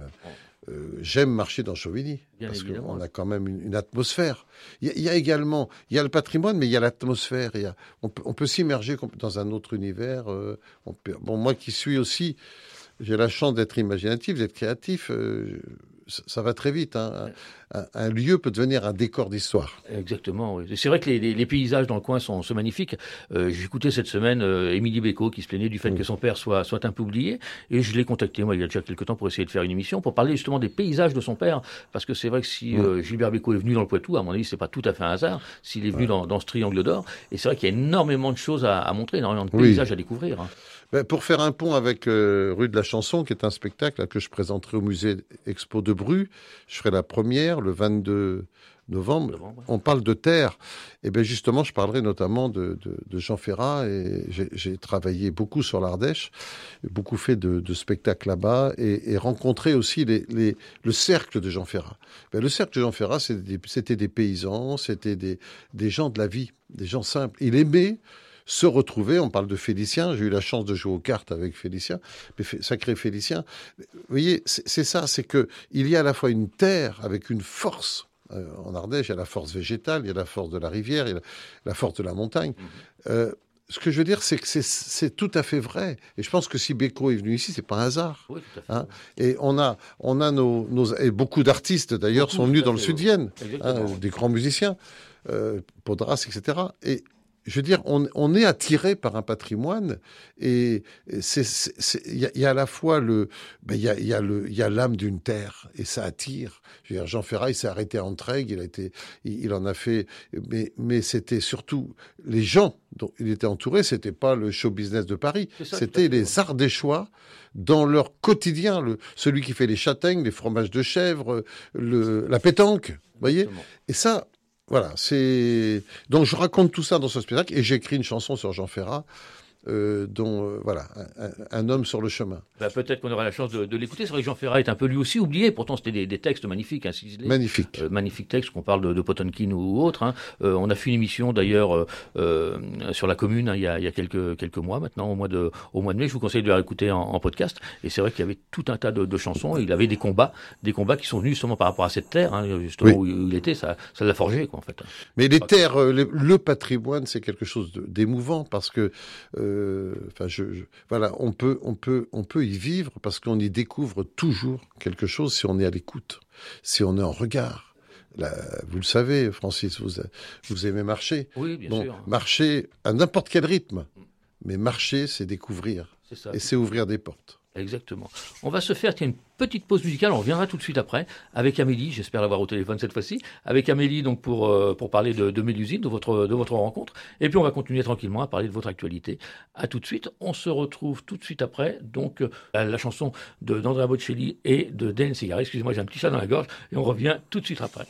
euh, j'aime marcher dans Chauvigny Bien parce évidemment. qu'on a quand même une, une atmosphère. Il y, a, il y a également, il y a le patrimoine, mais il y a l'atmosphère. Il y a, on peut, on peut s'immerger com- dans un autre univers. euh, on peut- bon, moi qui suis aussi, j'ai la chance d'être imaginatif, d'être créatif. euh, ça, ça va très vite. Hein. Un, un lieu peut devenir un décor d'histoire. Exactement, oui. Et c'est vrai que les, les- les paysages dans le coin sont, sont magnifiques. Euh, j'ai écouté cette semaine euh, Émilie Bécaud qui se plaignait du fait Mm. que son père soit, soit un peu oublié. Et je l'ai contacté, moi, il y a déjà quelques temps pour essayer de faire une émission, pour parler justement des paysages de son père. Parce que c'est vrai que si Mm. euh, Gilbert Bécaud est venu dans le Poitou, à mon avis, c'est pas tout à fait un hasard, s'il est venu dans, dans ce triangle d'or. Et c'est vrai qu'il y a énormément de choses à, à montrer, énormément de Oui. paysages à découvrir. Hein. Ben, pour faire un pont avec euh, Rue de la Chanson, qui est un spectacle là, que je présenterai au musée Expo de Bru, je ferai la première le vingt-deux novembre. Novembre, ouais. On parle de terre. Et bien justement, je parlerai notamment de, de, de Jean Ferrat. Et j'ai, j'ai travaillé beaucoup sur l'Ardèche, beaucoup fait de, de spectacles là-bas, et, et rencontré aussi les, les, le cercle de Jean Ferrat. Ben, le cercle de Jean Ferrat, c'était des, c'était des paysans, c'était des, des gens de la vie, des gens simples. Il aimait se retrouver. On parle de Félicien. J'ai eu la chance de jouer aux cartes avec Félicien, mais Fé- sacré Félicien. Vous voyez, c'est, c'est ça, c'est que il y a à la fois une terre avec une force. Euh, en Ardèche, il y a la force végétale, il y a la force de la rivière, il y a la, la force de la montagne. Euh, ce que je veux dire, c'est que c'est, c'est tout à fait vrai. Et je pense que si Bécaud est venu ici, c'est pas un hasard. Oui, tout à fait. Hein. Et on a, on a nos, nos et beaucoup d'artistes d'ailleurs Beaucoup, sont venus tout à dans le fait, Sud-Vienne, oui. Exactement. hein, des grands musiciens, euh, Podras, et cetera. Et je veux dire, on, on est attiré par un patrimoine, et et c'est, c'est, c'est- il y, a- il y a à la fois le, ben, il y a, il y a le, il y a l'âme d'une terre, et ça attire. Je veux dire, Jean Ferrat, il s'est arrêté à Entraigues, il a été, il, il en a fait, mais, mais c'était surtout les gens dont il était entouré, c'était pas le show business de Paris, C'est ça, tout à c'était fait, les Ardéchois dans leur quotidien, le, celui qui fait les châtaignes, les fromages de chèvre, le, la pétanque, vous voyez. Exactement. Et ça, voilà, c'est... Donc je raconte tout ça dans ce spectacle, et j'écris une chanson sur Jean Ferrat, euh, dont, euh, voilà, un, un- un homme sur le chemin. Bah, peut-être qu'on aura la chance de, de l'écouter. C'est vrai que Jean Ferrat est un peu lui aussi oublié. Pourtant, c'était des, des textes magnifiques, hein, ciselés. Magnifique. Euh, magnifique texte, qu'on parle de, de Potemkin ou autre. Hein. Euh, on a fait une émission d'ailleurs euh, euh, sur la commune hein, il, y a, il y a quelques, quelques mois maintenant, au mois, de, au mois de mai. Je vous conseille de la réécouter en, en podcast. Et c'est vrai qu'il y avait tout un tas de, de chansons. Et il avait des combats, des combats qui sont venus justement par rapport à cette terre, hein, justement Oui. où il était. Ça, ça l'a forgé, quoi, en fait. Mais les terres, euh, les- le patrimoine, c'est quelque chose de- d'émouvant, parce que, euh, enfin, je, je- voilà, on peut, on peut, on peut y vivre parce qu'on y découvre toujours quelque chose si on est à l'écoute, si on est en regard. Là, vous le savez, Francis, vous, vous aimez marcher. Oui, bien Bon, sûr. marcher à n'importe quel rythme, mais marcher, c'est découvrir, C'est ça. et c'est ouvrir des portes. Exactement. On va se faire tiens, une petite pause musicale, on reviendra tout de suite après, avec Amélie, j'espère l'avoir au téléphone cette fois-ci, avec Amélie donc pour, euh, pour parler de, de Mélusine, de votre, de votre rencontre, et puis on va continuer tranquillement à parler de votre actualité. À tout de suite, on se retrouve tout de suite après, donc euh, la chanson de, d'Andrea Bocelli et de Dan Segarra, excusez-moi j'ai un petit chat dans la gorge, et on revient tout de suite après.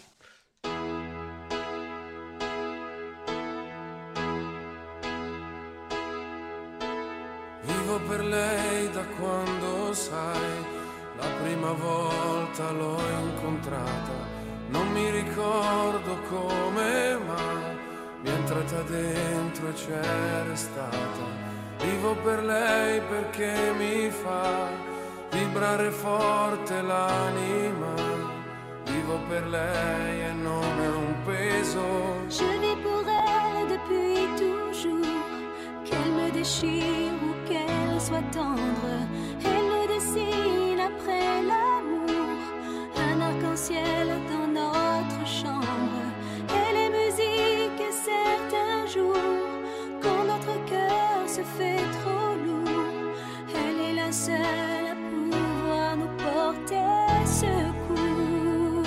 Vivo per lei da quando sai, la prima volta l'ho incontrata, non mi ricordo come mai, mi è entrata dentro e c'è restata. Vivo per lei perché mi fa vibrare forte l'anima, vivo vivo per lei e non è un peso. Je vis pour elle depuis toujours, qu'elle me déchire ou qu'elle soit tendre. Elle me dessine après l'amour, un arc-en-ciel dans notre chambre. Elle est musique et certains jours, quand notre cœur se fait trop lourd, elle est la seule à pouvoir nous porter secours.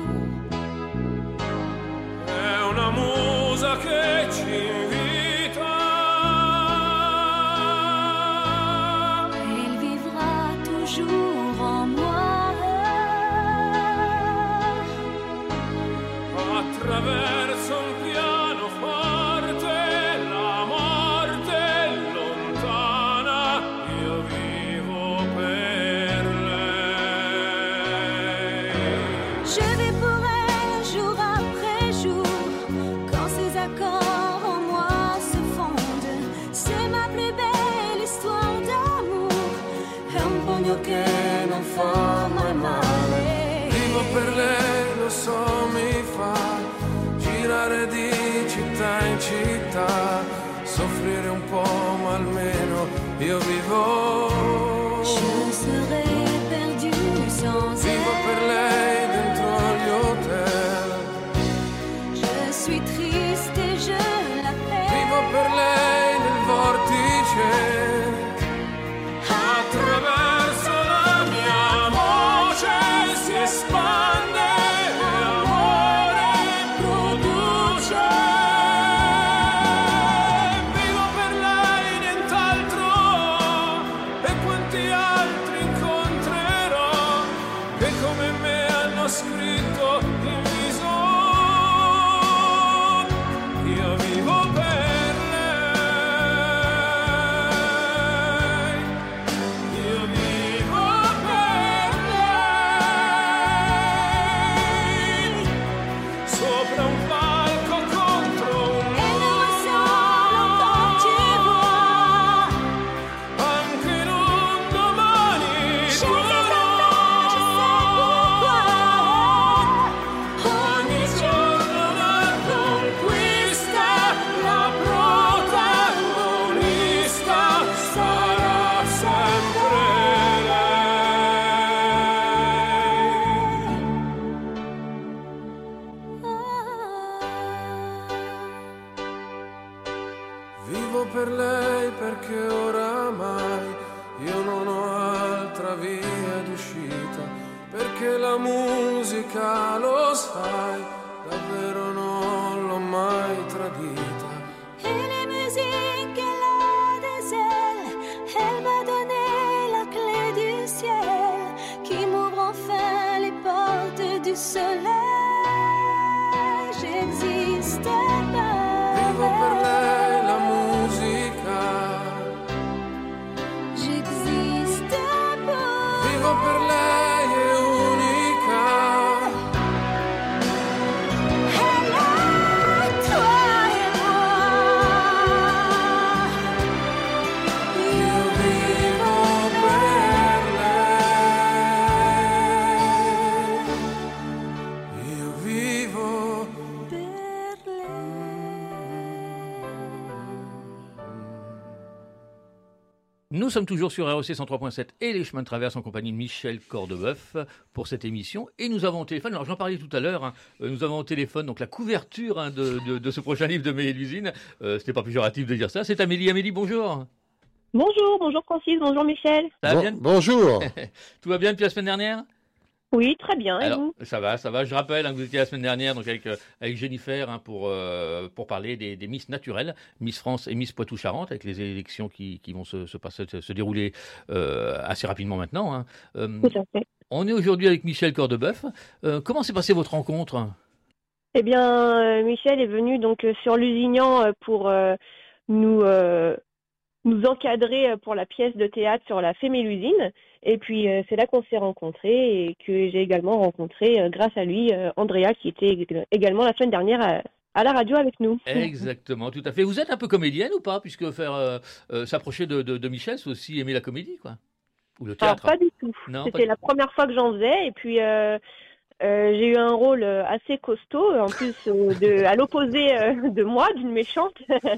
È una musa che ci invita. Elle vivra toujours en moi. Attraverso un pianoforte la morte è lontana, io vivo per lei. Je vis pour elle jour après jour, quand ses accords en moi se fondent. C'est ma plus belle histoire d'amour, è un pugno che non fa mai male. Vivo per lei, lo so, mi fa girare di città in città, soffrire un po', ma almeno io vivo. Je serais perdue sans Vivo per elle. lei dentro gli hotel. Je suis triste et je l'appelle. Vivo per lei nel vortice. Attraverso la mia voce si espande e amore produce. Vivo per lei, nient'altro. E quanti altri incontrerò che come me hanno scritto in viso. Io vivo per lei. Io vivo per lei. Sopra un palco contro un Elle me muro. ressemble quand tu vois. Anche in un domani Je sais tuo. je sais pourquoi. Ogni giorno una conquista, la protagonista sarà sempre lei. Vivo per lei perché oramai io non ho altra via d'uscita, perché la musica, lo sai, davvero non l'ho mai tradita. Et les musiques, elle a des ailes. Elle m'a donné la clé du ciel, qui m'ouvre enfin les portes du soleil. J'existe Vivo per par lei elle. la musica. J'existe pour Vivo per lei è unica. elle, toi et moi. Io vivo per lei. Io vivo Per lei. Nous sommes toujours sur R E C cent trois point sept et les chemins de traverse en compagnie de Michel Cordebeuf pour cette émission. Et nous avons au téléphone, alors j'en parlais tout à l'heure, hein, euh, nous avons au téléphone donc la couverture hein, de, de, de ce prochain livre de Mélusine. Euh, C'était pas péjoratif de dire ça. C'est Amélie. Amélie, bonjour. Bonjour, bonjour Francis, bonjour Michel. Ça va Bon- bien bonjour. Tout va bien depuis la semaine dernière? Oui, très bien, et Alors, vous? ça va, ça va. Je rappelle hein, que vous étiez la semaine dernière donc avec, euh, avec Jennifer hein, pour, euh, pour parler des, des Miss naturelles, Miss France et Miss Poitou-Charentes, avec les élections qui, qui vont se, se, passer, se dérouler euh, assez rapidement maintenant. Hein. Euh, Tout à fait. on est aujourd'hui avec Michel Cordebeuf. Euh, comment s'est passée votre rencontre? Eh bien, euh, Michel est venu donc euh, sur Lusignan euh, pour euh, nous euh, nous encadrer euh, pour la pièce de théâtre sur la Fée Mélusine. Et puis euh, c'est là qu'on s'est rencontrés et que j'ai également rencontré, euh, grâce à lui, euh, Andrea, qui était ég- également la semaine dernière à, à la radio avec nous. Exactement, tout à fait. Vous êtes un peu comédienne ou pas? Puisque faire euh, euh, s'approcher de, de, de Michel, c'est aussi aimer la comédie, quoi. Ou le Alors, théâtre. pas du tout. Non, pas C'était du la tout. première fois que j'en faisais. Et puis, euh, Euh, j'ai eu un rôle euh, assez costaud, en plus euh, de, à l'opposé euh, de moi, d'une méchante.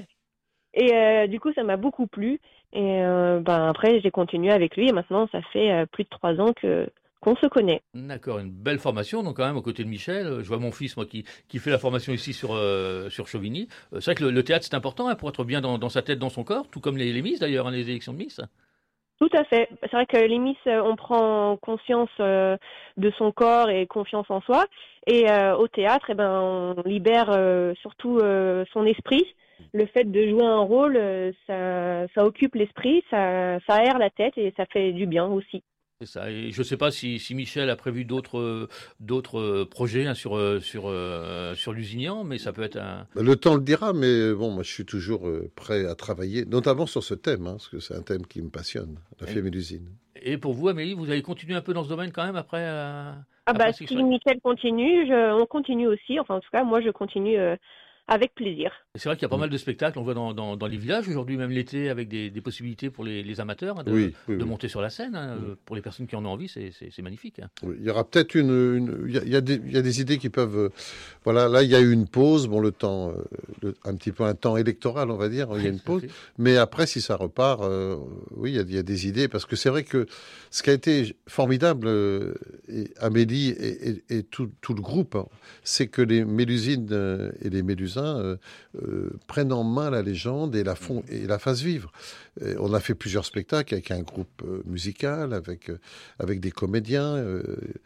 Et euh, du coup, ça m'a beaucoup plu. Et euh, ben, après, j'ai continué avec lui. Et maintenant, ça fait euh, plus de trois ans que qu'on se connaît. D'accord, une belle formation, donc quand même, aux côtés de Michel. Euh, Je vois mon fils, moi, qui, qui fait la formation ici sur, euh, sur Chauvigny. Euh, c'est vrai que le, le théâtre, c'est important, hein, pour être bien dans, dans sa tête, dans son corps, tout comme les, les Miss, d'ailleurs, hein, les élections de Miss. Tout à fait. C'est vrai que les Miss, euh, on prend conscience euh, de son corps et confiance en soi. Et euh, au théâtre, eh ben, on libère euh, surtout euh, son esprit. Le fait de jouer un rôle, euh, ça, ça occupe l'esprit, ça, ça aère la tête et ça fait du bien aussi. C'est ça. Et je ne sais pas si, si Michel a prévu d'autres euh, d'autres euh, projets, hein, sur, euh, sur, euh, sur Lusignan, mais ça peut être un... Le temps le dira, mais bon, moi je suis toujours euh, prêt à travailler, notamment sur ce thème, hein, parce que c'est un thème qui me passionne, la Oui. Fémélusine. Et pour vous, Amélie, vous allez continuer un peu dans ce domaine quand même après, euh, Ah après bah ce qui si serait- Michel continue, je, on continue aussi. Enfin, en tout cas, moi, je continue euh, avec plaisir. C'est vrai qu'il y a pas mal de spectacles, on voit dans, dans, dans les villages aujourd'hui, même l'été, avec des, des possibilités pour les, les amateurs, hein, de, Oui, oui, de oui. monter sur la scène. Hein, euh, Pour les personnes qui en ont envie, c'est c'est- c'est magnifique. Hein. Oui, il y aura peut-être une, une- il y a, il y a des, il y a des idées qui peuvent, euh, voilà, là il y a eu une pause, bon le temps, euh, le- un petit peu un temps électoral on va dire, il y a une Tout à pause, fait. mais après si ça repart, euh, oui il y, a, il y a des idées parce que c'est vrai que ce qui a été formidable, euh, et Amélie et, et- et tout, tout le groupe, hein, c'est que les Mélusines euh, et les Mélusins euh, euh, prennent en main la légende et la font et la fassent vivre. Et on a fait plusieurs spectacles avec un groupe euh, musical, avec euh, avec des comédiens. euh,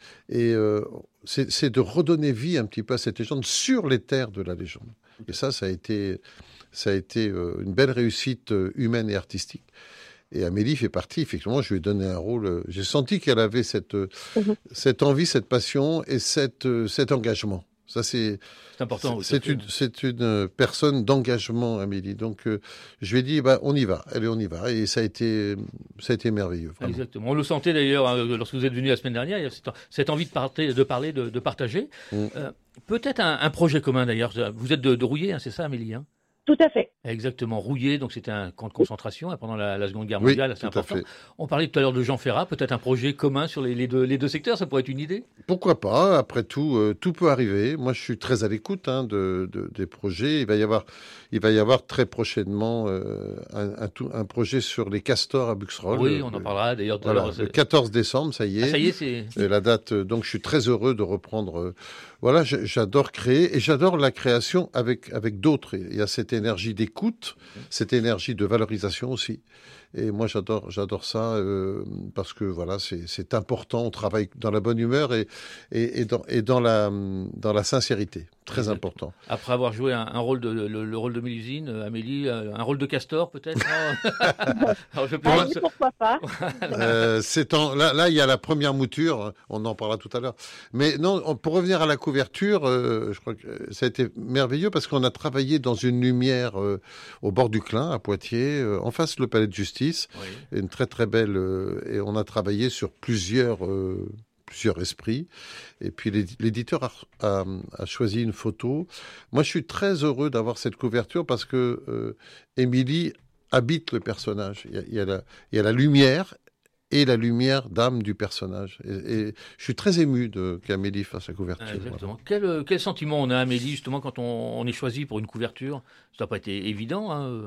et euh, c'est c'est de redonner vie un petit peu à cette légende sur les terres de la légende. Et ça, ça a été, ça a été euh, une belle réussite euh, humaine et artistique. Et Amélie fait partie, effectivement, je lui ai donné un rôle. euh, J'ai senti qu'elle avait cette, euh, Mhm. cette envie, cette passion et cette, euh, cet engagement. Ça, c'est C'est important. oui, tout à c'est fait. une, c'est une euh, personne d'engagement, Amélie. Donc, euh, je lui ai dit, bah, on y va. Allez, on y va. Et ça a été, ça a été merveilleux. Vraiment. Exactement. On le sentait d'ailleurs, hein, lorsque vous êtes venu la semaine dernière, il y a cette, cette envie de, parler, de parler, de, de partager. Mm. Euh, Peut-être un, un projet commun d'ailleurs. Vous êtes de, de Rouillé, hein, c'est ça, Amélie, hein? Tout à fait. Exactement, Rouillé, donc c'était un camp de concentration, hein, pendant la, la Seconde Guerre Oui, mondiale, c'est tout à important. fait. On parlait tout à l'heure de Jean Ferrat, peut-être un projet commun sur les, les deux, les deux secteurs, ça pourrait être une idée? Pourquoi pas? Après tout, euh, tout peut arriver. Moi, je suis très à l'écoute hein, de, de- des projets. Il va y avoir, il va y avoir très prochainement euh, un, un tout- un projet sur les castors à Buxerolles. Oui, on en Le- parlera d'ailleurs tout à Voilà, l'heure. le c'est- quatorze décembre, ça y est. Ah, ça y est, c'est... Et la date, euh, donc je suis très heureux de reprendre. euh, voilà, j- j'adore créer et j'adore la création avec avec d'autres. Il y a cette énergie d'écoute, cette énergie de valorisation aussi. Et moi, j'adore, j'adore ça euh, parce que voilà, c'est c'est important. On travaille dans la bonne humeur et et, et dans et dans la dans la sincérité, très Exact. important. Après avoir joué un, un rôle de, le, le rôle de Mélusine, euh, Amélie, euh, un rôle de castor peut-être, non? Alors, je pense- Allez, pourquoi pas. Euh, c'est en, là, là, il y a la première mouture. On en parlera tout à l'heure. Mais non, on- pour revenir à la couverture, euh, je crois que ça a été merveilleux parce qu'on a travaillé dans une lumière euh, au bord du Clin, à Poitiers, euh, en face le palais de justice. Oui. Une très très belle. euh, et on a travaillé sur plusieurs. euh, plusieurs esprits. Et puis l'édi- l'éditeur a, a- a choisi une photo. Moi, je suis très heureux d'avoir cette couverture parce que euh, Émilie habite le personnage. Il y a, il y a la, il y a la lumière et la lumière d'âme du personnage. Et, et je suis très ému de qu'Amélie fasse la couverture. Ah, exactement. voilà. Quel, euh, quel sentiment on a, Amélie, justement, quand on, on est choisi pour une couverture? Ça n'a pas été évident, hein, euh.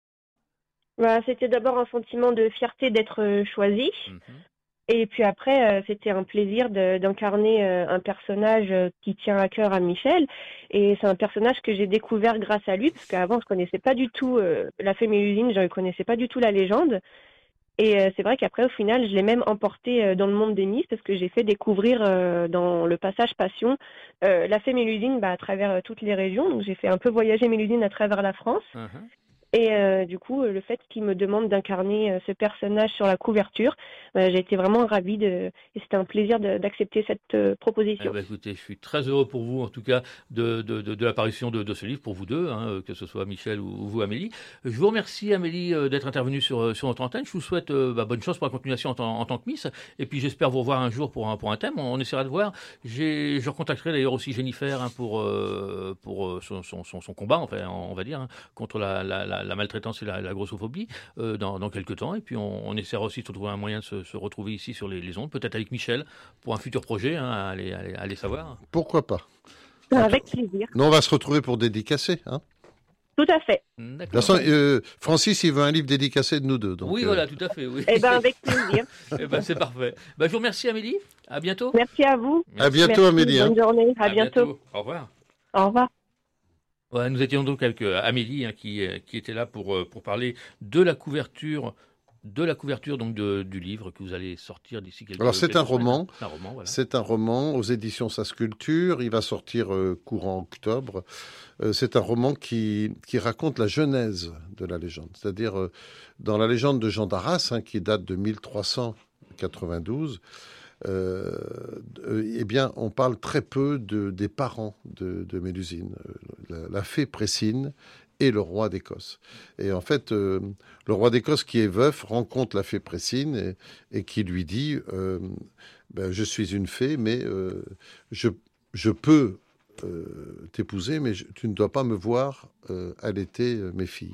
Bah, c'était d'abord un sentiment de fierté d'être euh, choisi. Mhm. Et puis après, euh, c'était un plaisir de- d'incarner euh, un personnage euh, qui tient à cœur à Michel. Et c'est un personnage que j'ai découvert grâce à lui, parce qu'avant, je connaissais pas du tout euh, la fée Mélusine, je ne connaissais pas du tout la légende. Et euh, c'est vrai qu'après, au final, je l'ai même emporté euh, dans le monde des Miss, parce que j'ai fait découvrir euh, dans le passage Passion euh, la fée Mélusine bah, à travers euh, toutes les régions. Donc j'ai fait un peu voyager Mélusine à travers la France. Mhm. Et euh, du coup, euh, le fait qu'il me demande d'incarner euh, ce personnage sur la couverture, bah, j'ai été vraiment ravie de... et c'était un plaisir de- d'accepter cette euh, Eh proposition. ben, écoutez, je suis très heureux pour vous, en tout cas, de, de, de, de l'apparition de, de ce livre, pour vous deux, hein, euh, que ce soit Michel ou, ou vous, Amélie. Je vous remercie, Amélie, euh, d'être intervenue sur, euh, sur notre antenne. Je vous souhaite euh, bah, bonne chance pour la continuation en, tant- en tant que Miss. Et puis, j'espère vous revoir un jour pour un, pour un thème. On, on essaiera de voir. J'ai, je recontacterai d'ailleurs aussi Jennifer hein, pour, euh, pour euh, son, son, son, son combat, enfin, on va dire, hein, contre la, la, la, la, la maltraitance et la, la grossophobie euh, dans, dans quelques temps. Et puis on, on essaiera aussi de trouver un moyen de se, se retrouver ici sur les, les ondes, peut-être avec Michel, pour un futur projet, hein, à aller, à aller, à aller savoir. Pourquoi pas? Avec plaisir. Nous, on va se retrouver pour dédicacer. Hein. Tout à fait. De toute façon, euh, Francis, il veut un livre dédicacé de nous deux. Donc, oui, euh... voilà, tout à fait. Oui. Eh ben, avec plaisir. Eh ben, c'est parfait. Ben, je vous remercie, Amélie. À bientôt. Merci à vous. À bientôt, Merci, Amélie. Hein. Bonne journée. À, À bientôt. bientôt. Au revoir. Au revoir. Ouais, nous étions donc avec euh, Amélie hein, qui, euh, qui était là pour, euh, pour parler de la couverture, de la couverture donc de, du livre que vous allez sortir d'ici quelques Alors c'est quelques un semaines. roman. C'est un roman, voilà. C'est un roman aux éditions Sa Sculpture. Il va sortir euh, courant octobre. Euh, c'est un roman qui, qui raconte la genèse de la légende. C'est-à-dire, euh, dans la légende de Jean d'Arras, hein, qui date de mille trois cent quatre-vingt-douze, euh, euh, eh bien, on parle très peu de, des parents de, de Mélusine. La, la fée Précine et le roi d'Écosse. Et en fait, euh, le roi d'Écosse qui est veuf rencontre la fée Précine et, et qui lui dit euh, ben, « Je suis une fée, mais euh, je, je peux euh, t'épouser, mais je, tu ne dois pas me voir euh, allaiter euh, mes filles. »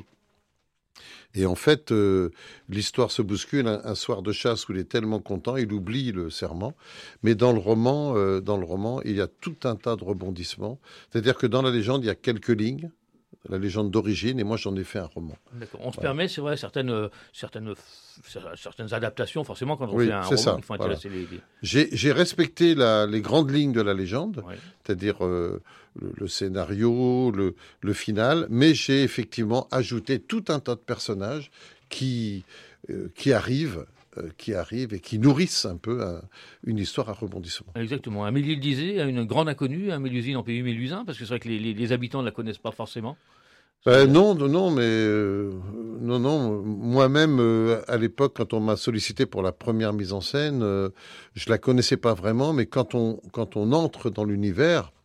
Et en fait, euh, l'histoire se bouscule. Un, un soir de chasse où il est tellement content, il oublie le serment. Mais dans le roman, euh, dans le roman, il y a tout un tas de rebondissements. C'est-à-dire que dans la légende, il y a quelques lignes, la légende d'origine, et moi j'en ai fait un roman. D'accord. On se Voilà. permet, c'est vrai, certaines, certaines, certaines adaptations, forcément, quand on Oui, fait un c'est roman, ça, il faut voilà. intéresser les... les... J'ai, j'ai respecté la, les grandes lignes de la légende, Ouais. c'est-à-dire euh, le, le scénario, le, le final, mais j'ai effectivement ajouté tout un tas de personnages qui, euh, qui arrivent, euh, qui arrivent et qui nourrissent un peu un, une histoire à rebondissement. Exactement. Amélie le disait, une grande inconnue, un Mélusine en pays mélusin, parce que c'est vrai que les, les, les habitants ne la connaissent pas forcément. Ben non, non, non, mais euh, non, non. Moi-même, euh, à l'époque, quand on m'a sollicité pour la première mise en scène, euh, je la connaissais pas vraiment, mais quand on quand on entre dans l'univers,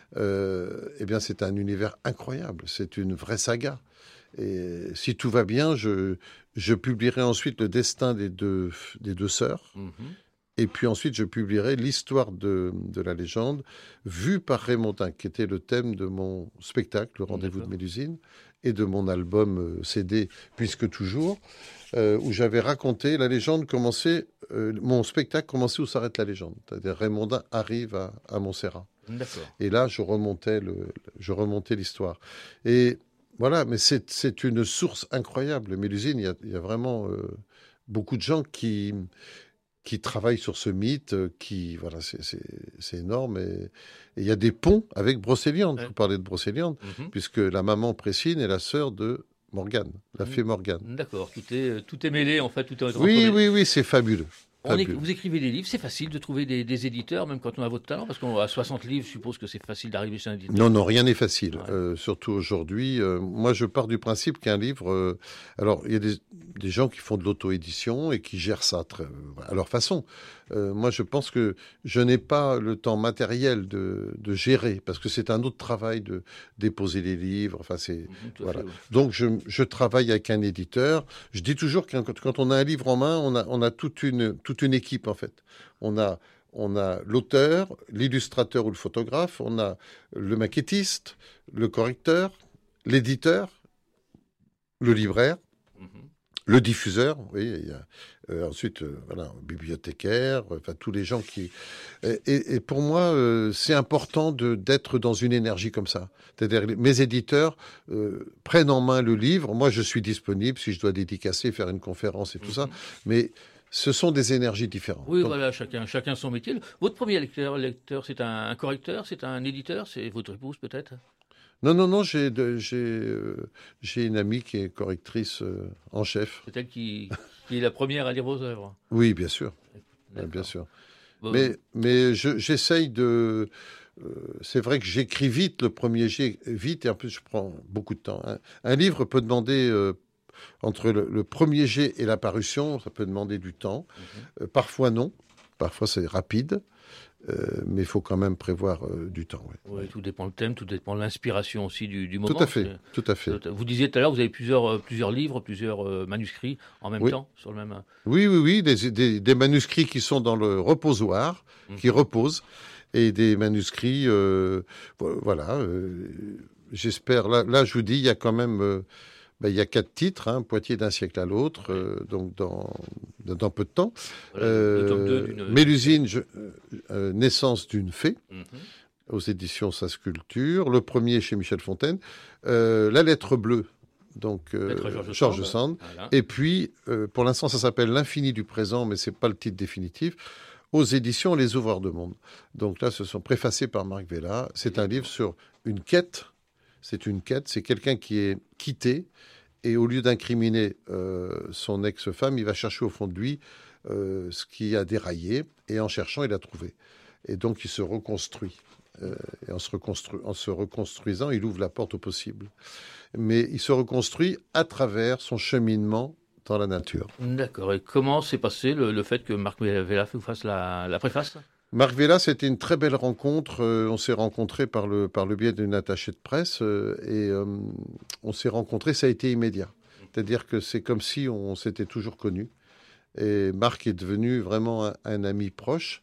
euh, eh bien, c'est un univers incroyable. C'est une vraie saga. Et si tout va bien, je je publierai ensuite le destin des deux des deux sœurs. Mm-hmm. Et puis ensuite, je publierai l'histoire de, de la légende, vue par Raymondin, qui était le thème de mon spectacle, Le Rendez-vous D'accord. de Mélusine, et de mon album euh, C D, Puisque Toujours, euh, où j'avais raconté la légende commençait, euh, mon spectacle commençait où s'arrête la légende. C'est-à-dire Raymondin arrive à, à Montserrat. D'accord. Et là, je remontais, le, je remontais l'histoire. Et voilà, mais c'est, c'est une source incroyable. Mélusine, il y a, il y a vraiment euh, beaucoup de gens qui... qui travaillent sur ce mythe, qui, voilà, c'est, c'est, c'est énorme. Et il y a des ponts avec Brocéliande. Ouais. Vous parlez de Brocéliande, Mm-hmm. puisque la maman Précine est la sœur de Morgane, la fée Morgane. D'accord. Tout est, tout est mêlé, en fait. Tout est Oui, entremêlé. oui, oui, c'est fabuleux. On é- Fabuleux. vous écrivez des livres, c'est facile de trouver des, des éditeurs, même quand on a votre talent, parce qu'à soixante livres, je suppose que c'est facile d'arriver chez un éditeur. Non, non, rien n'est facile. Ouais. Euh, surtout aujourd'hui. Euh, moi, je pars du principe qu'un livre... euh, alors, il y a des, des gens qui font de l'auto-édition et qui gèrent ça très, à leur façon. Euh, moi, je pense que je n'ai pas le temps matériel de, de gérer, parce que c'est un autre travail de déposer les livres. Enfin, c'est... Mhm, tout à Voilà. fait, oui. Donc, je, je travaille avec un éditeur. Je dis toujours que quand, quand on a un livre en main, on a, on a toute, une, toute une équipe, en fait. On a, on a l'auteur, l'illustrateur ou le photographe, on a le maquettiste, le correcteur, l'éditeur, le libraire, Mhm. le diffuseur, oui, il y a, euh, ensuite, euh, voilà, un bibliothécaire, euh, enfin, tous les gens qui... Et, et- et pour moi, euh, c'est important de, d'être dans une énergie comme ça. C'est-à-dire, les- mes éditeurs euh, prennent en main le livre. Moi, je suis disponible si je dois dédicacer, faire une conférence et tout ça. Mais ce sont des énergies différentes. Oui, Donc, voilà, chacun, chacun son métier. Votre premier lecteur, lecteur c'est un, un correcteur, c'est un éditeur, c'est votre épouse peut-être? Non, non, non, j'ai, de- j'ai, euh, j'ai une amie qui est correctrice euh, en chef. C'est elle qui, qui est la première à lire vos œuvres. Oui, bien sûr, D'accord. bien sûr. Bon, Mais, mais je- j'essaye de... euh, c'est vrai que j'écris vite, le premier jet vite, et en plus je prends beaucoup de temps. Un, un livre peut demander, euh, entre le, le premier jet et la parution, ça peut demander du temps. Mhm. Euh, parfois non, parfois c'est rapide, euh, mais il faut quand même prévoir euh, du temps. Ouais. ouais, tout dépend le thème, tout dépend de l'inspiration aussi du, du moment. Tout à fait, C'est- tout à fait. Vous disiez tout à l'heure, vous avez plusieurs, euh, plusieurs livres, plusieurs euh, manuscrits en même Oui. temps, sur le même... euh, Oui, oui, oui, des, des, des manuscrits qui sont dans le reposoir, Mhm. qui reposent, et des manuscrits, euh, vo- voilà, euh, j'espère, là, là je vous dis, il y a quand même euh, Ben, il y a quatre titres, hein, Poitiers d'un siècle à l'autre, euh, donc dans, dans peu de temps. Voilà, le tome deux Euh, d'une- Mélusine, je- euh, naissance d'une fée, Mhm. aux éditions Sa Sculpture. Le premier chez Michel Fontaine. Euh, La lettre bleue, donc euh, Maître Georges Georges Sand. Sand. Voilà. Et puis, euh, pour l'instant, ça s'appelle L'infini du présent, mais c'est pas le titre définitif. Aux éditions Les Ouvreurs de Monde. Donc là, ce sont préfacés par Marc Vella. C'est un livre sur une quête. C'est une quête. C'est quelqu'un qui est quitté. Et au lieu d'incriminer euh, son ex-femme, il va chercher au fond de lui euh, ce qui a déraillé. Et en cherchant, il a trouvé. Et donc, il se reconstruit. Euh, et en se, reconstru- en se reconstruisant, il ouvre la porte au possible. Mais il se reconstruit à travers son cheminement dans la nature. D'accord. Et comment s'est passé le, le fait que Marc Vella vous fasse la, la préface? Marc Vella, c'était une très belle rencontre. Euh, on s'est rencontrés par le, par le biais d'une attachée de presse euh, et euh, on s'est rencontrés, ça a été immédiat. C'est-à-dire que c'est comme si on s'était toujours connus. Et Marc est devenu vraiment un, un ami proche.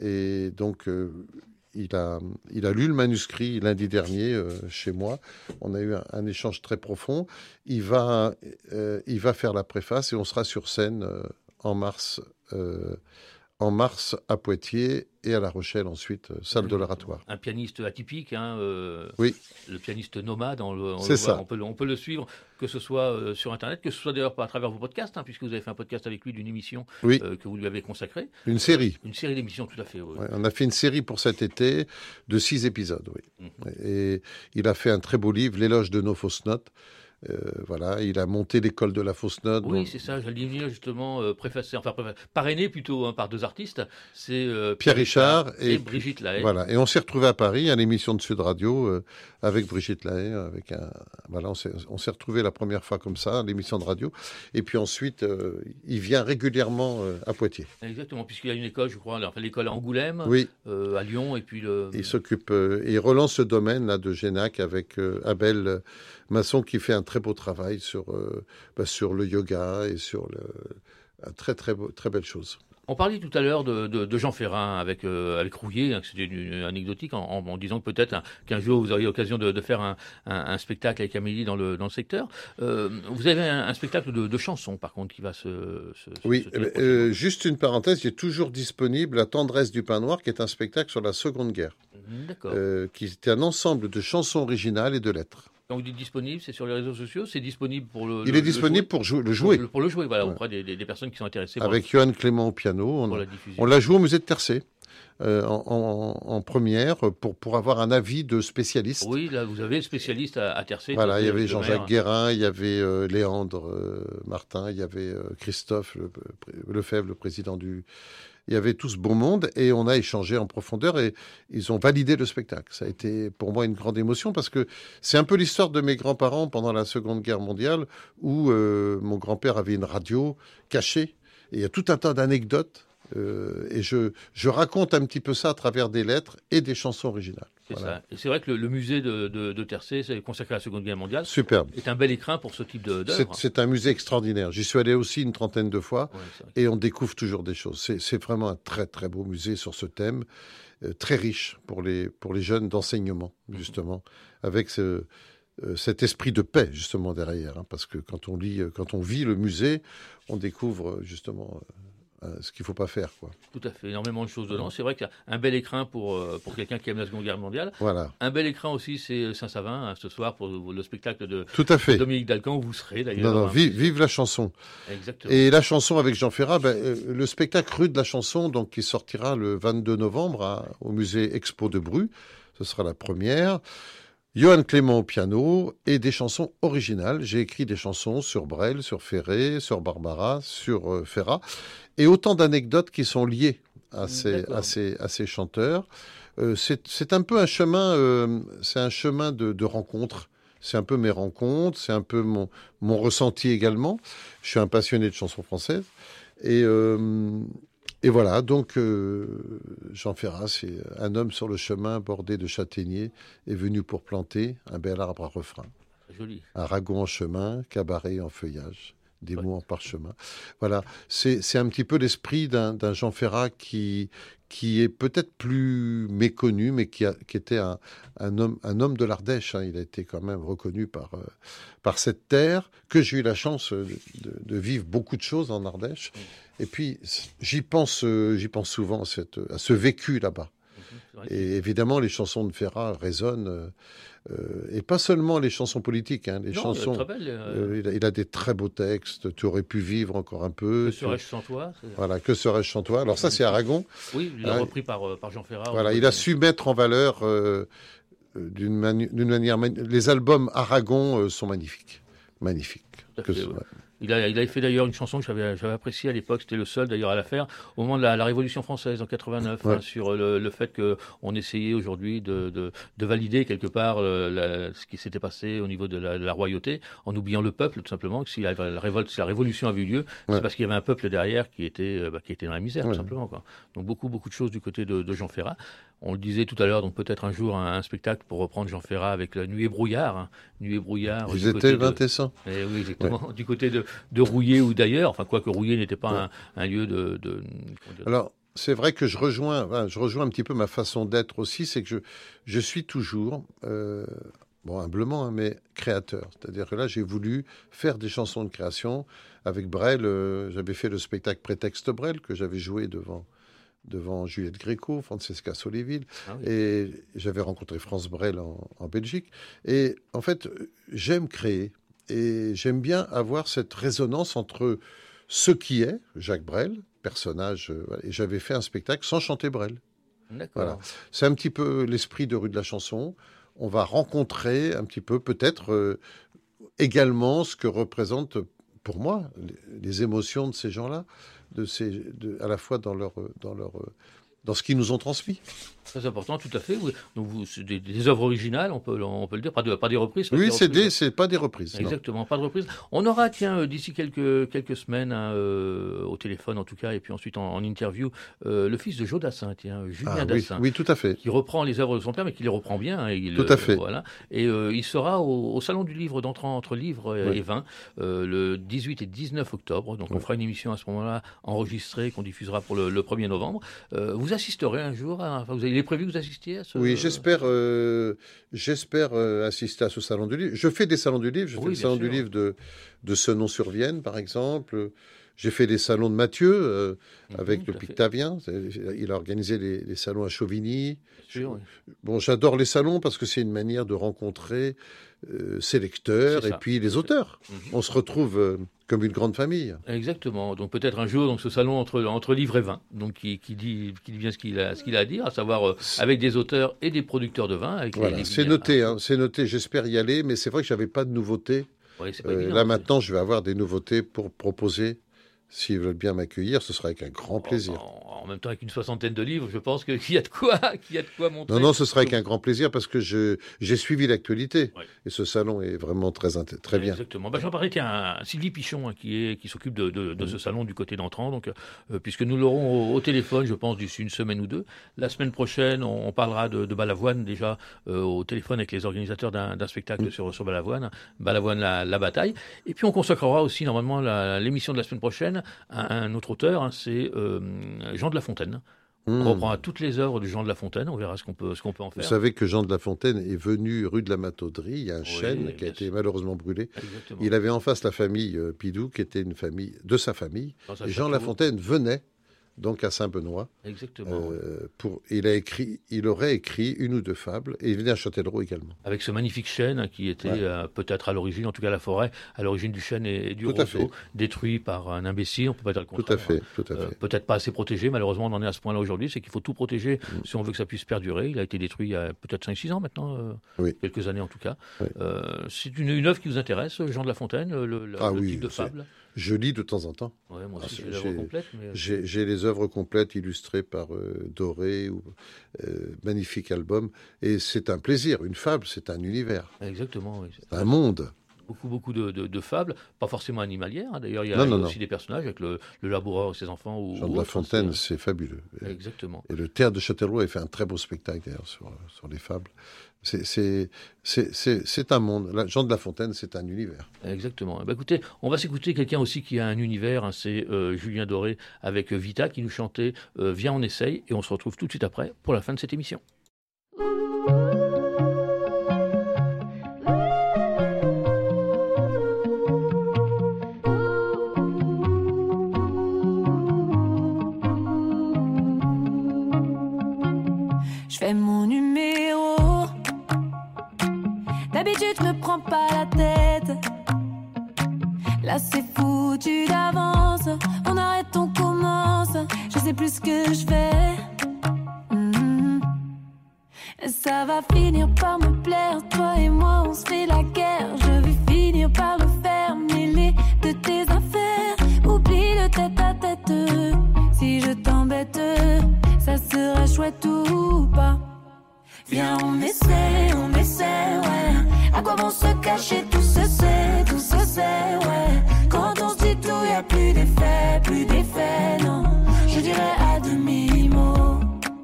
Et donc, euh, il, a, il a lu le manuscrit lundi dernier euh, chez moi. On a eu un, un échange très profond. Il va, euh, il va faire la préface et on sera sur scène euh, en mars. Euh, en mars à Poitiers et à La Rochelle ensuite, euh, salle de l'Oratoire. Un pianiste atypique, hein, euh, Oui. Le pianiste nomade, on, le, on C'est le ça. voit, on, peut, le- on peut le suivre, que ce soit euh, sur Internet, que ce soit d'ailleurs à travers vos podcasts, hein, puisque vous avez fait un podcast avec lui d'une émission Oui, euh, que vous lui avez consacrée. une série. Une série d'émissions, tout à fait. Oui. Ouais, on a fait une série pour cet été de six épisodes, oui. Mhm. Et il a fait un très beau livre, L'éloge de nos fausses notes. Euh, voilà, il a monté l'école de la fausse note. Oui, dont- c'est ça, j'allais y venir justement, euh, préfacé, enfin préfacé, parrainé plutôt hein, par deux artistes, c'est euh, Pierre Richard et, et, Brigitte Lahaye. Voilà. Et on s'est retrouvés à Paris à l'émission de Sud Radio euh, avec Brigitte Lahaye. Avec un, voilà, on s'est, on s'est retrouvés la première fois comme ça à l'émission de radio. Et puis ensuite, euh, il vient régulièrement euh, à Poitiers. Exactement, puisqu'il y a une école, je crois, enfin, l'école à Angoulême, Oui, euh, à Lyon, et puis le... il s'occupe euh, et il relance ce domaine là de Génac avec euh, Abel euh, Masson qui fait un très beau travail sur euh, bah, sur le yoga et sur le un très très beau, très belle chose. On parlait tout à l'heure de, de, de Jean Ferrin avec, euh, avec Rouillet, hein, que c'était une, une anecdotique, en, en, en disant que peut-être un- qu'un jour vous auriez l'occasion de, de faire un, un, un spectacle avec Amélie dans le, dans le secteur. Euh, vous avez un, un spectacle de, de chansons, par contre, qui va se... se Oui, se eh tenir ben, prochainement. euh, juste une parenthèse, il est toujours disponible La tendresse du pain noir, qui est un spectacle sur la Seconde Guerre, D'accord. euh, qui était un ensemble de chansons originales et de lettres. Donc il est disponible, c'est sur les réseaux sociaux, c'est disponible pour le... Il le- est disponible le pour jou- le jouer. jouer, Pour, pour le jouer, voilà, Ouais. auprès des, des, des personnes qui sont intéressées par, avec Johan Clément au piano. On, pour a- la diffusion. on l'a joué au musée de Tercé, euh, en, en- en première, pour, pour avoir un avis de spécialiste. Oui, là, vous avez le spécialiste à, à Tercé. Voilà, il y Tercé, avait le Jean-Jacques maire. Guérin, il y avait euh, Léandre euh, Martin, il y avait euh, Christophe Le- Lefebvre, le président du... Il y avait tout ce beau monde et on a échangé en profondeur et ils ont validé le spectacle. Ça a été pour moi une grande émotion parce que c'est un peu l'histoire de mes grands-parents pendant la Seconde Guerre mondiale où euh, mon grand-père avait une radio cachée et il y a tout un tas d'anecdotes euh, et je, je raconte un petit peu ça à travers des lettres et des chansons originales. C'est Voilà. ça. Et c'est vrai que le, le musée de, de, de Tercé, c'est consacré à la Seconde Guerre mondiale, Superbe. est un bel écrin pour ce type de- C'est, d'œuvre. c'est un musée extraordinaire. J'y suis allé aussi une trentaine de fois. Ouais, c'est vrai. Et on découvre toujours des choses. C'est, c'est vraiment un très très beau musée sur ce thème, euh, très riche pour les, pour les jeunes d'enseignement, justement, avec ce, euh, cet esprit de paix, justement, derrière. hein, parce que quand on lit, euh, quand on vit le musée, on découvre, euh, justement, euh, euh, ce qu'il ne faut pas faire. Quoi. Tout à fait, énormément de choses dedans. C'est vrai qu'il y a un bel écrin pour, euh, pour quelqu'un qui aime la Seconde Guerre mondiale. Voilà, Un bel écrin aussi, c'est Saint-Savin, hein, ce soir, pour le, le spectacle de tout à fait. Dominique Dalcan, où vous serez d'ailleurs. Non, non, hein. vive, vive la chanson. Exactement. Et la chanson avec Jean Ferrat, ben, euh, le spectacle Rue de la chanson, donc, qui sortira le vingt-deux novembre à- au musée Expo de Bru, ce sera la première. Johan Clément au piano et des chansons originales. J'ai écrit des chansons sur Brel, sur Ferré, sur Barbara, sur euh, Ferrat, et autant d'anecdotes qui sont liées à ces, D'accord. à ces, à ces chanteurs. Euh, c'est, c'est un peu un chemin, euh, c'est un chemin de, de rencontres. C'est un peu mes rencontres, c'est un peu mon, mon ressenti également. Je suis un passionné de chansons françaises. Et, euh, et voilà, donc euh, Jean Ferrat, c'est un homme sur le chemin bordé de châtaigniers, est venu pour planter un bel arbre à refrain. Joli. Un ragon en chemin, cabaret en feuillage. des Ouais. mots en parchemin. Voilà, c'est c'est un petit peu l'esprit d'un d'un Jean Ferrat qui, qui est peut-être plus méconnu, mais qui, a, qui était un, un, homme, un homme de l'Ardèche. Hein. Il a été quand même reconnu par, euh, par cette terre, que j'ai eu la chance de, de vivre beaucoup de choses en Ardèche. Et puis, j'y pense, euh, j'y pense souvent à, cette, à ce vécu là-bas. C'est vrai que- Et évidemment, les chansons de Ferrat résonnent, euh, euh, et pas seulement les chansons politiques, hein, les Non, chansons. très belle. euh, euh, il, a, il a des très beaux textes. Tu aurais pu vivre encore un peu. Que tu- serais-je sans toi c'est- Voilà, que serais-je sans toi. Alors ça, c'est Aragon. Oui, il l'a Ouais. repris par, euh, par Jean Ferrat. Voilà, au il niveau a de- su mettre en valeur euh, euh, d'une mani- d'une manière. mani- Les albums Aragon euh, sont magnifiques, magnifiques. Tout à Que fait, ce- ouais. ouais. Il, a, il avait fait d'ailleurs une chanson que j'avais j'avais appréciée à l'époque, c'était le seul d'ailleurs à la faire, au moment de la, la Révolution française en quatre-vingt-neuf, Ouais. hein, sur le, le fait qu'on essayait aujourd'hui de, de, de valider quelque part euh, la- ce qui s'était passé au niveau de la, de la royauté, en oubliant le peuple tout simplement, que si la, la révolte, si la révolution avait eu lieu, Ouais. c'est parce qu'il y avait un peuple derrière qui était, euh, bah, qui était dans la misère Ouais. tout simplement. Quoi. Donc beaucoup, beaucoup de choses du côté de, de Jean Ferrat. On le disait tout à l'heure, donc peut-être un jour un, un spectacle pour reprendre Jean Ferrat avec la Nuit et brouillard. Hein. Nuit et brouillard. Ils du côté étaient de- vingt et cent. eh oui, exactement. Du côté de, de Rouillé ou d'ailleurs, enfin, quoique Rouillé n'était pas un, un lieu de. de- comment dire, Alors, c'est vrai que je rejoins, enfin, je rejoins un petit peu ma façon d'être aussi, c'est que je, je suis toujours, euh, bon, humblement, hein, mais créateur. C'est-à-dire que là, j'ai voulu faire des chansons de création. Avec Brel, euh, j'avais fait le spectacle Prétexte Brel, que j'avais joué devant, devant Juliette Gréco, Francesca Soléville. ah oui. Et j'avais rencontré France Brel en, en Belgique. Et en fait, j'aime créer. Et j'aime bien avoir cette résonance entre ce qui est, Jacques Brel, personnage. euh, voilà. Et j'avais fait un spectacle sans chanter Brel. D'accord. Voilà. C'est un petit peu l'esprit de Rue de la Chanson. On va rencontrer un petit peu, peut-être, euh, également ce que représentent, pour moi, les, les émotions de ces gens-là, de ces, de, à la fois dans leur, dans leur, dans ce qu'ils nous ont transmis. Très important, tout à fait. Oui. Donc, vous, c'est des, des œuvres originales, on peut, on peut le dire, pas, de, pas des reprises. pas Oui, des c'est reprises. des, c'est pas des reprises. non. Exactement, pas de reprise. On aura, tiens, euh, d'ici quelques, quelques semaines, hein, euh, au téléphone en tout cas, et puis ensuite en, en interview, euh, le fils de Joe Dassin, tiens, Julien Ah, oui, Dassin. oui, tout à fait. Qui reprend les œuvres de son père, mais qui les reprend bien. Hein, il, Tout à fait. Voilà. Et euh, il sera au, au Salon du Livre d'Entrant entre livres et, Oui. et vin euh, le dix-huit et dix-neuf octobre. Donc on Oui. fera une émission à ce moment-là enregistrée qu'on diffusera pour le, le premier novembre. Euh, vous assisterez un jour, à, enfin, vous avez, il est prévu que vous assistiez à ce... Oui, j'espère, euh, j'espère euh, assister à ce salon du livre. Je fais des salons du livre. Je Oui, fais le bien salon sûr. du livre de, de Senon-sur-Vienne, par exemple. J'ai fait des salons de Mathieu euh, Mhm, avec tout le à fait. Pictavien. C'est- Il a organisé les, les salons à Chauvigny. Bien sûr, oui. Bon, j'adore les salons parce que c'est une manière de rencontrer euh, ses lecteurs C'est et ça. puis les auteurs. Mhm. On se retrouve euh, comme une grande famille. Exactement. Donc peut-être un jour, donc ce salon entre entre livre et vin, donc qui, qui dit qui dit bien ce qu'il a ce qu'il a à dire, à savoir euh, avec des auteurs et des producteurs de vin. Avec les- Voilà, les c'est vignerons. noté, hein, c'est noté. J'espère y aller, mais c'est vrai que j'avais pas de nouveautés. Ouais, c'est pas Euh, évident, là c'est- maintenant, je vais avoir des nouveautés pour proposer. S'ils veulent bien m'accueillir, ce sera avec un grand plaisir. En, en même temps, avec une soixantaine de livres, je pense que- qu'il y a de quoi, qu'il y a de quoi montrer. Non, non, ce sera avec un grand plaisir parce que je, j'ai suivi l'actualité. Ouais. Et ce salon est vraiment très, int- très bien. Exactement. Bah, j'en parlais, tiens, à Sylvie Pichon, hein, qui, est, qui s'occupe de, de, de ce salon du côté d'Entrant. Donc, euh, puisque nous l'aurons au, au téléphone, je pense, d'ici une semaine ou deux. La semaine prochaine, on, on parlera de, de Balavoine, déjà, euh, au téléphone avec les organisateurs d'un, d'un spectacle Mm. sur, sur Balavoine. Balavoine, la, la bataille. Et puis, on consacrera aussi, normalement, la- l'émission de la semaine prochaine à un autre auteur, hein, c'est euh, Jean de La Fontaine. Mmh. On reprend toutes les œuvres de Jean de La Fontaine, on verra ce qu'on peut, ce qu'on peut en Vous faire. savez que Jean de La Fontaine est venu rue de la Matauderie. Il y a un Oui, chêne qui bien a été sûr. malheureusement brûlé. Exactement. Il avait en face la famille euh, Pidou, qui était une famille de sa famille. Dans un Et Jean château. La Fontaine venait donc à Saint-Benoît. Exactement. oui. Euh, pour, il, a écrit, il aurait écrit une ou deux fables. Et il venait à Châtellerault également. Avec ce magnifique chêne hein, qui était Ouais. euh, peut-être à l'origine, en tout cas la forêt, à l'origine du chêne et, et du Tout à roseau, fait. détruit par un imbécile, on peut pas dire le Tout contraire. à fait, tout à Euh, fait. peut-être pas assez protégé, malheureusement on en est à ce point-là aujourd'hui, c'est qu'il faut tout protéger Mm. si on veut que ça puisse perdurer. Il a été détruit il y a peut-être cinq six ans maintenant, euh, Oui. quelques années en tout cas. Oui. Euh, c'est une, une œuvre qui vous intéresse, Jean de La Fontaine, le, le- Ah le oui, type de c'est- fable. Je lis de temps en temps. Ouais, moi Ah, aussi c'est- j'ai l'œuvre j'ai- complète. Mais... J'ai j'ai les œuvres complètes illustrées par euh, Doré, ou euh, magnifique album. Et c'est un plaisir. Une fable, c'est un univers, Exactement, oui. un monde. Beaucoup, beaucoup de, de, de fables, pas forcément animalières. Hein. D'ailleurs, il y a, Non, il y a non, aussi non. des personnages avec le, le laboureur et ses enfants. Ou, Jean ou de la autres, Fontaine, c'est- c'est fabuleux. Et, Exactement. et le Théâtre de Châtellerault a fait un très beau spectacle d'ailleurs sur, sur les fables. C'est, c'est, c'est, c'est, c'est un monde. La- Jean de la Fontaine, c'est un univers. Exactement. Bah, écoutez, on va s'écouter quelqu'un aussi qui a un univers. Hein, c'est euh, Julien Doré avec Vita qui nous chantait euh, Viens, on essaye. Et on se retrouve tout de suite après pour la fin de cette émission. Je fais mon numéro. D'habitude, je me prends pas la tête. Là, c'est foutu d'avance. On arrête, on commence. Je sais plus ce que je fais. Mhm. Ça va finir par me plaire. Toi et moi, on se fait la guerre. Je vais finir par le faire. Mêler de tes affaires. Oublie le tête à tête. Si je t'embête, ça sera chouette ou pas. Viens, on essaie, on essaie, ouais. À quoi vont se cacher, tout se sait, tout se sait, ouais. Quand on se dit tout, y a plus d'effet, plus d'effet, non. Je dirais à demi-mot.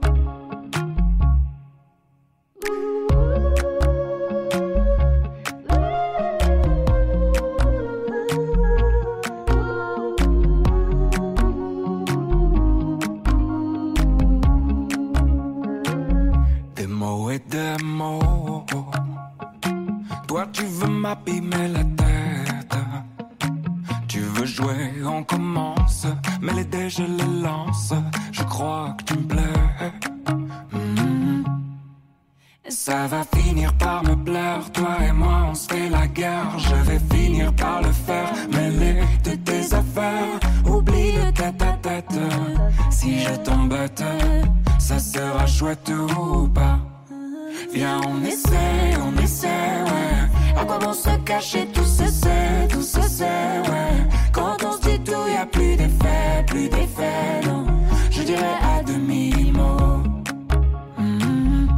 Des mots et des mots. Toi, tu veux m'abîmer la tête. Tu veux jouer, on commence. Mais les dés, je les lance. Je crois que tu me plais. Mhm. Ça va finir par me plaire. Toi et moi, on se fait la guerre. Je vais finir par le faire. Mêler de tes affaires. Oublie le tête à tête. Si je t'embête, ça sera chouette ou pas. Viens, on essaie, on essaie, ouais. À quoi vont se cacher, tout se sait, tout se sait, ouais. Quand on se dit tout, y a plus d'effet, plus d'effet, non. Je dirais à demi-mot. Mhm.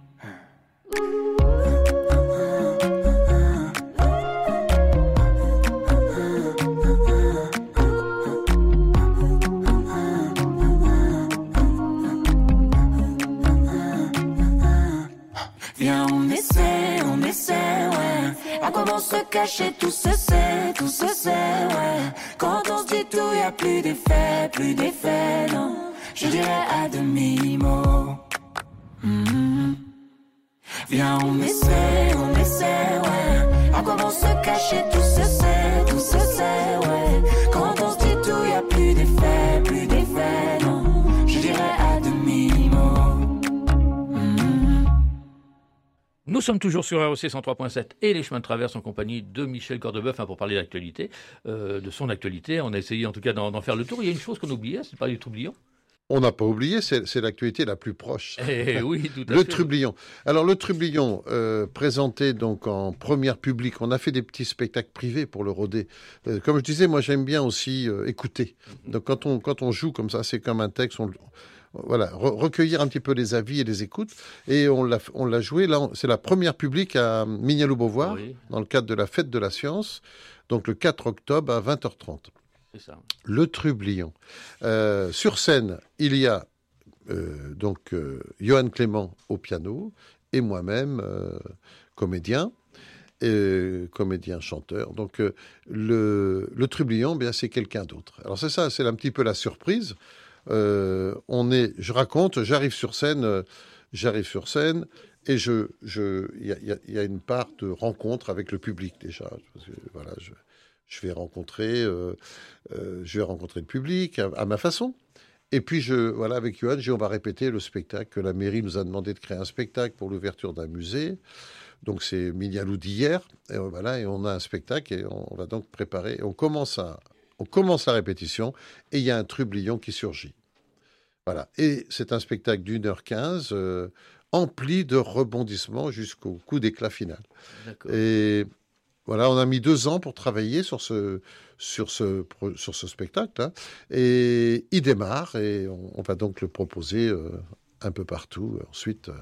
Viens, on essaie, on essaie, ouais. À quoi vont se cacher, tout se sait, tout se sait, ouais. Quand on se dit tout, y a plus d'effet, plus d'effet, non. Je dirais à demi-mot. Mhm. Viens, on essaie, on essaie, ouais. À quoi vont se cacher, tout se sait, tout se sait, ouais. Quand on se dit tout, y a plus d'effet, plus d'effet, non. Je dirais à demi-mot. Mhm. Nous sommes toujours sur R E C cent trois point sept et les chemins de traverse en compagnie de Michel Cordebeuf hein, pour parler d'actualité, euh, de son actualité. On a essayé en tout cas d'en, d'en faire le tour. Il y a une chose qu'on oubliait, c'est pas du Troublion. On n'a pas oublié, c'est, c'est l'actualité la plus proche. Eh oui, tout à Le fait. Trublion. Alors le Trublion, euh, présenté donc en première publique, on a fait des petits spectacles privés pour le rôder. Euh, comme je disais, moi j'aime bien aussi euh, écouter. Donc quand on quand on joue comme ça, c'est comme un texte. On, voilà, re- recueillir un petit peu les avis et les écoutes. Et on l'a on l'a joué. Là, on- c'est la première publique à Mignaloux-Beauvoir Oui, dans le cadre de la fête de la science. Donc le quatre octobre à vingt heures trente. c'est ça. Le Trublion. Euh, sur scène, il y a euh, donc euh, Johan Clément au piano et moi-même, euh, comédien, et, comédien chanteur. Donc euh, le, le Trublion, bien c'est quelqu'un d'autre. Alors c'est ça, c'est un petit peu la surprise. Euh, on est, je raconte, j'arrive sur scène, euh, j'arrive sur scène. Et je, je, il y a, y a- y a une part de rencontre avec le public déjà. Parce que, voilà, je, je vais rencontrer, euh, euh, je vais rencontrer le public à, à ma façon. Et puis je, voilà, avec Johan, j'ai- on va répéter le spectacle que la mairie nous a demandé de créer un spectacle pour l'ouverture d'un musée. Donc c'est Mignaloux d'hier. Et euh, voilà, et on a un spectacle et on, on va donc préparer. Et on commence à, on commence la répétition et il y a un Trublion qui surgit. Voilà. Et c'est un spectacle d'une heure quinze. Euh, empli de rebondissements jusqu'au coup d'éclat final. D'accord. Et voilà, on a mis deux ans pour travailler sur ce, sur ce, pro- sur ce spectacle. Hein. Et il démarre et on, on va donc le proposer euh, un peu partout euh, ensuite euh,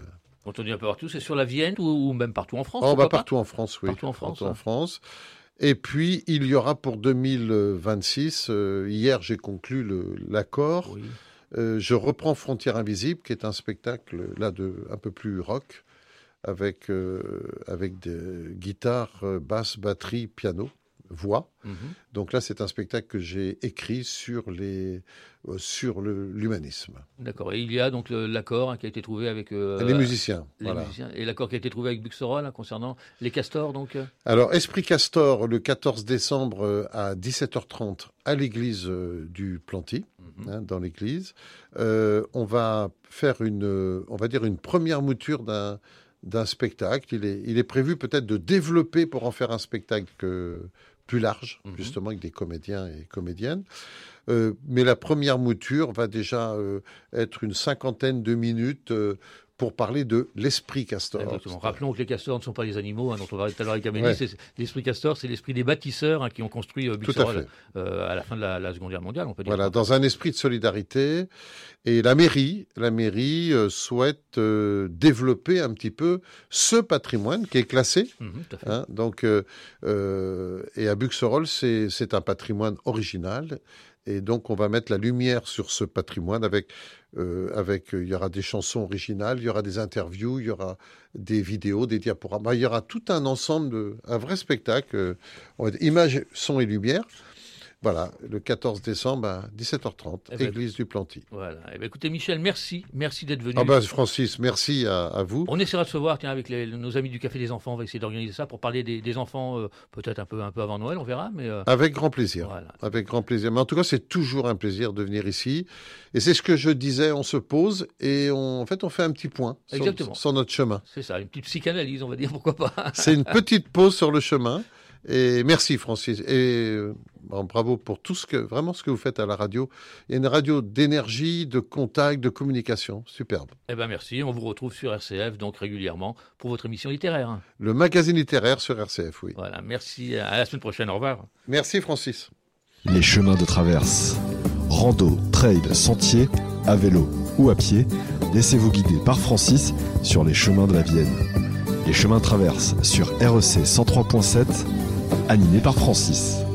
Quand on dit un peu partout, c'est sur la Vienne ou, ou même partout en France? Oh, bah, pourquoi pas partout en France, oui. Partout en France, Partout hein. en France. Et puis, il y aura pour deux mille vingt-six, euh, hier j'ai conclu le- l'accord, Oui. euh, je reprends Frontières Invisibles, qui est un spectacle là de un peu plus rock, avec, euh, avec des guitares, euh, basse, batterie, piano, voix. Mhm. Donc là, c'est un spectacle que j'ai écrit sur, les, euh, sur le- l'humanisme. D'accord. Et il y a donc le- l'accord hein, qui a été trouvé avec euh, les musiciens, les voilà. musiciens. Et l'accord qui a été trouvé avec Buxerolles hein, concernant les castors, donc. euh, Alors, Esprit Castor, le quatorze décembre euh, à dix-sept heures trente à l'église euh, du Planty, mhm. hein, dans l'église. Euh, on va faire une, euh, on va dire une première mouture d'un d'un spectacle. Il est, il est prévu peut-être de développer pour en faire un spectacle euh, plus large, Mhm. justement avec des comédiens et comédiennes. Euh, mais la première mouture va déjà euh, être une cinquantaine de minutes euh, pour parler de l'esprit castor. Exactement. Rappelons que les castors ne sont pas les animaux hein, dont on parlait tout à l'heure avec Amélie. Ouais. C'est- L'esprit castor, c'est l'esprit des bâtisseurs hein, qui ont construit euh, Tout à Buxerolles fait. euh, à la fin de la, la Seconde Guerre mondiale, on peut dire. Voilà, dans un esprit de solidarité. Et la mairie, la mairie euh, souhaite euh, développer un petit peu ce patrimoine qui est classé. Mhm, tout à fait. Hein, donc, euh, euh, et à Buxerolles, c'est c'est un patrimoine original. Et donc, on va mettre la lumière sur ce patrimoine avec, euh, avec, euh, il y aura des chansons originales, il y aura des interviews, il y aura des vidéos, des diaporamas. Il y aura tout un ensemble, de, un vrai spectacle, euh, on va dire, images, son et lumière. Voilà, le quatorze décembre à dix-sept heures trente, Eh ben, église du Planty. Voilà. Eh ben, écoutez, Michel, merci. Merci d'être venu. Ah ben, Francis, merci à, à vous. On essaiera de se voir tiens, avec les- nos amis du Café des Enfants. On va essayer d'organiser ça pour parler des, des enfants, euh, peut-être un peu, un peu avant Noël, on verra. Mais euh, Avec grand plaisir. voilà. Avec grand plaisir. Mais en tout cas, c'est toujours un plaisir de venir ici. Et c'est ce que je disais, on se pose et on, en fait, on fait un petit point sur, Exactement. sur notre chemin. C'est ça, une petite psychanalyse, on va dire, pourquoi pas. C'est une petite pause sur le chemin. Et merci, Francis. Et euh, bon, bravo pour tout ce que, vraiment ce que vous faites à la radio. Il y a une radio d'énergie, de contact, de communication. Superbe. Eh ben merci, on vous retrouve sur R C F donc régulièrement pour votre émission littéraire. hein. Le magazine littéraire sur R C F, oui. Voilà, merci, à la semaine prochaine, au revoir. Merci, Francis. Les chemins de traverse. Rando, trail, sentier, à vélo ou à pied, laissez-vous guider par Francis sur les chemins de la Vienne. Les chemins de traverse sur R E C cent trois point sept, animé par Francis.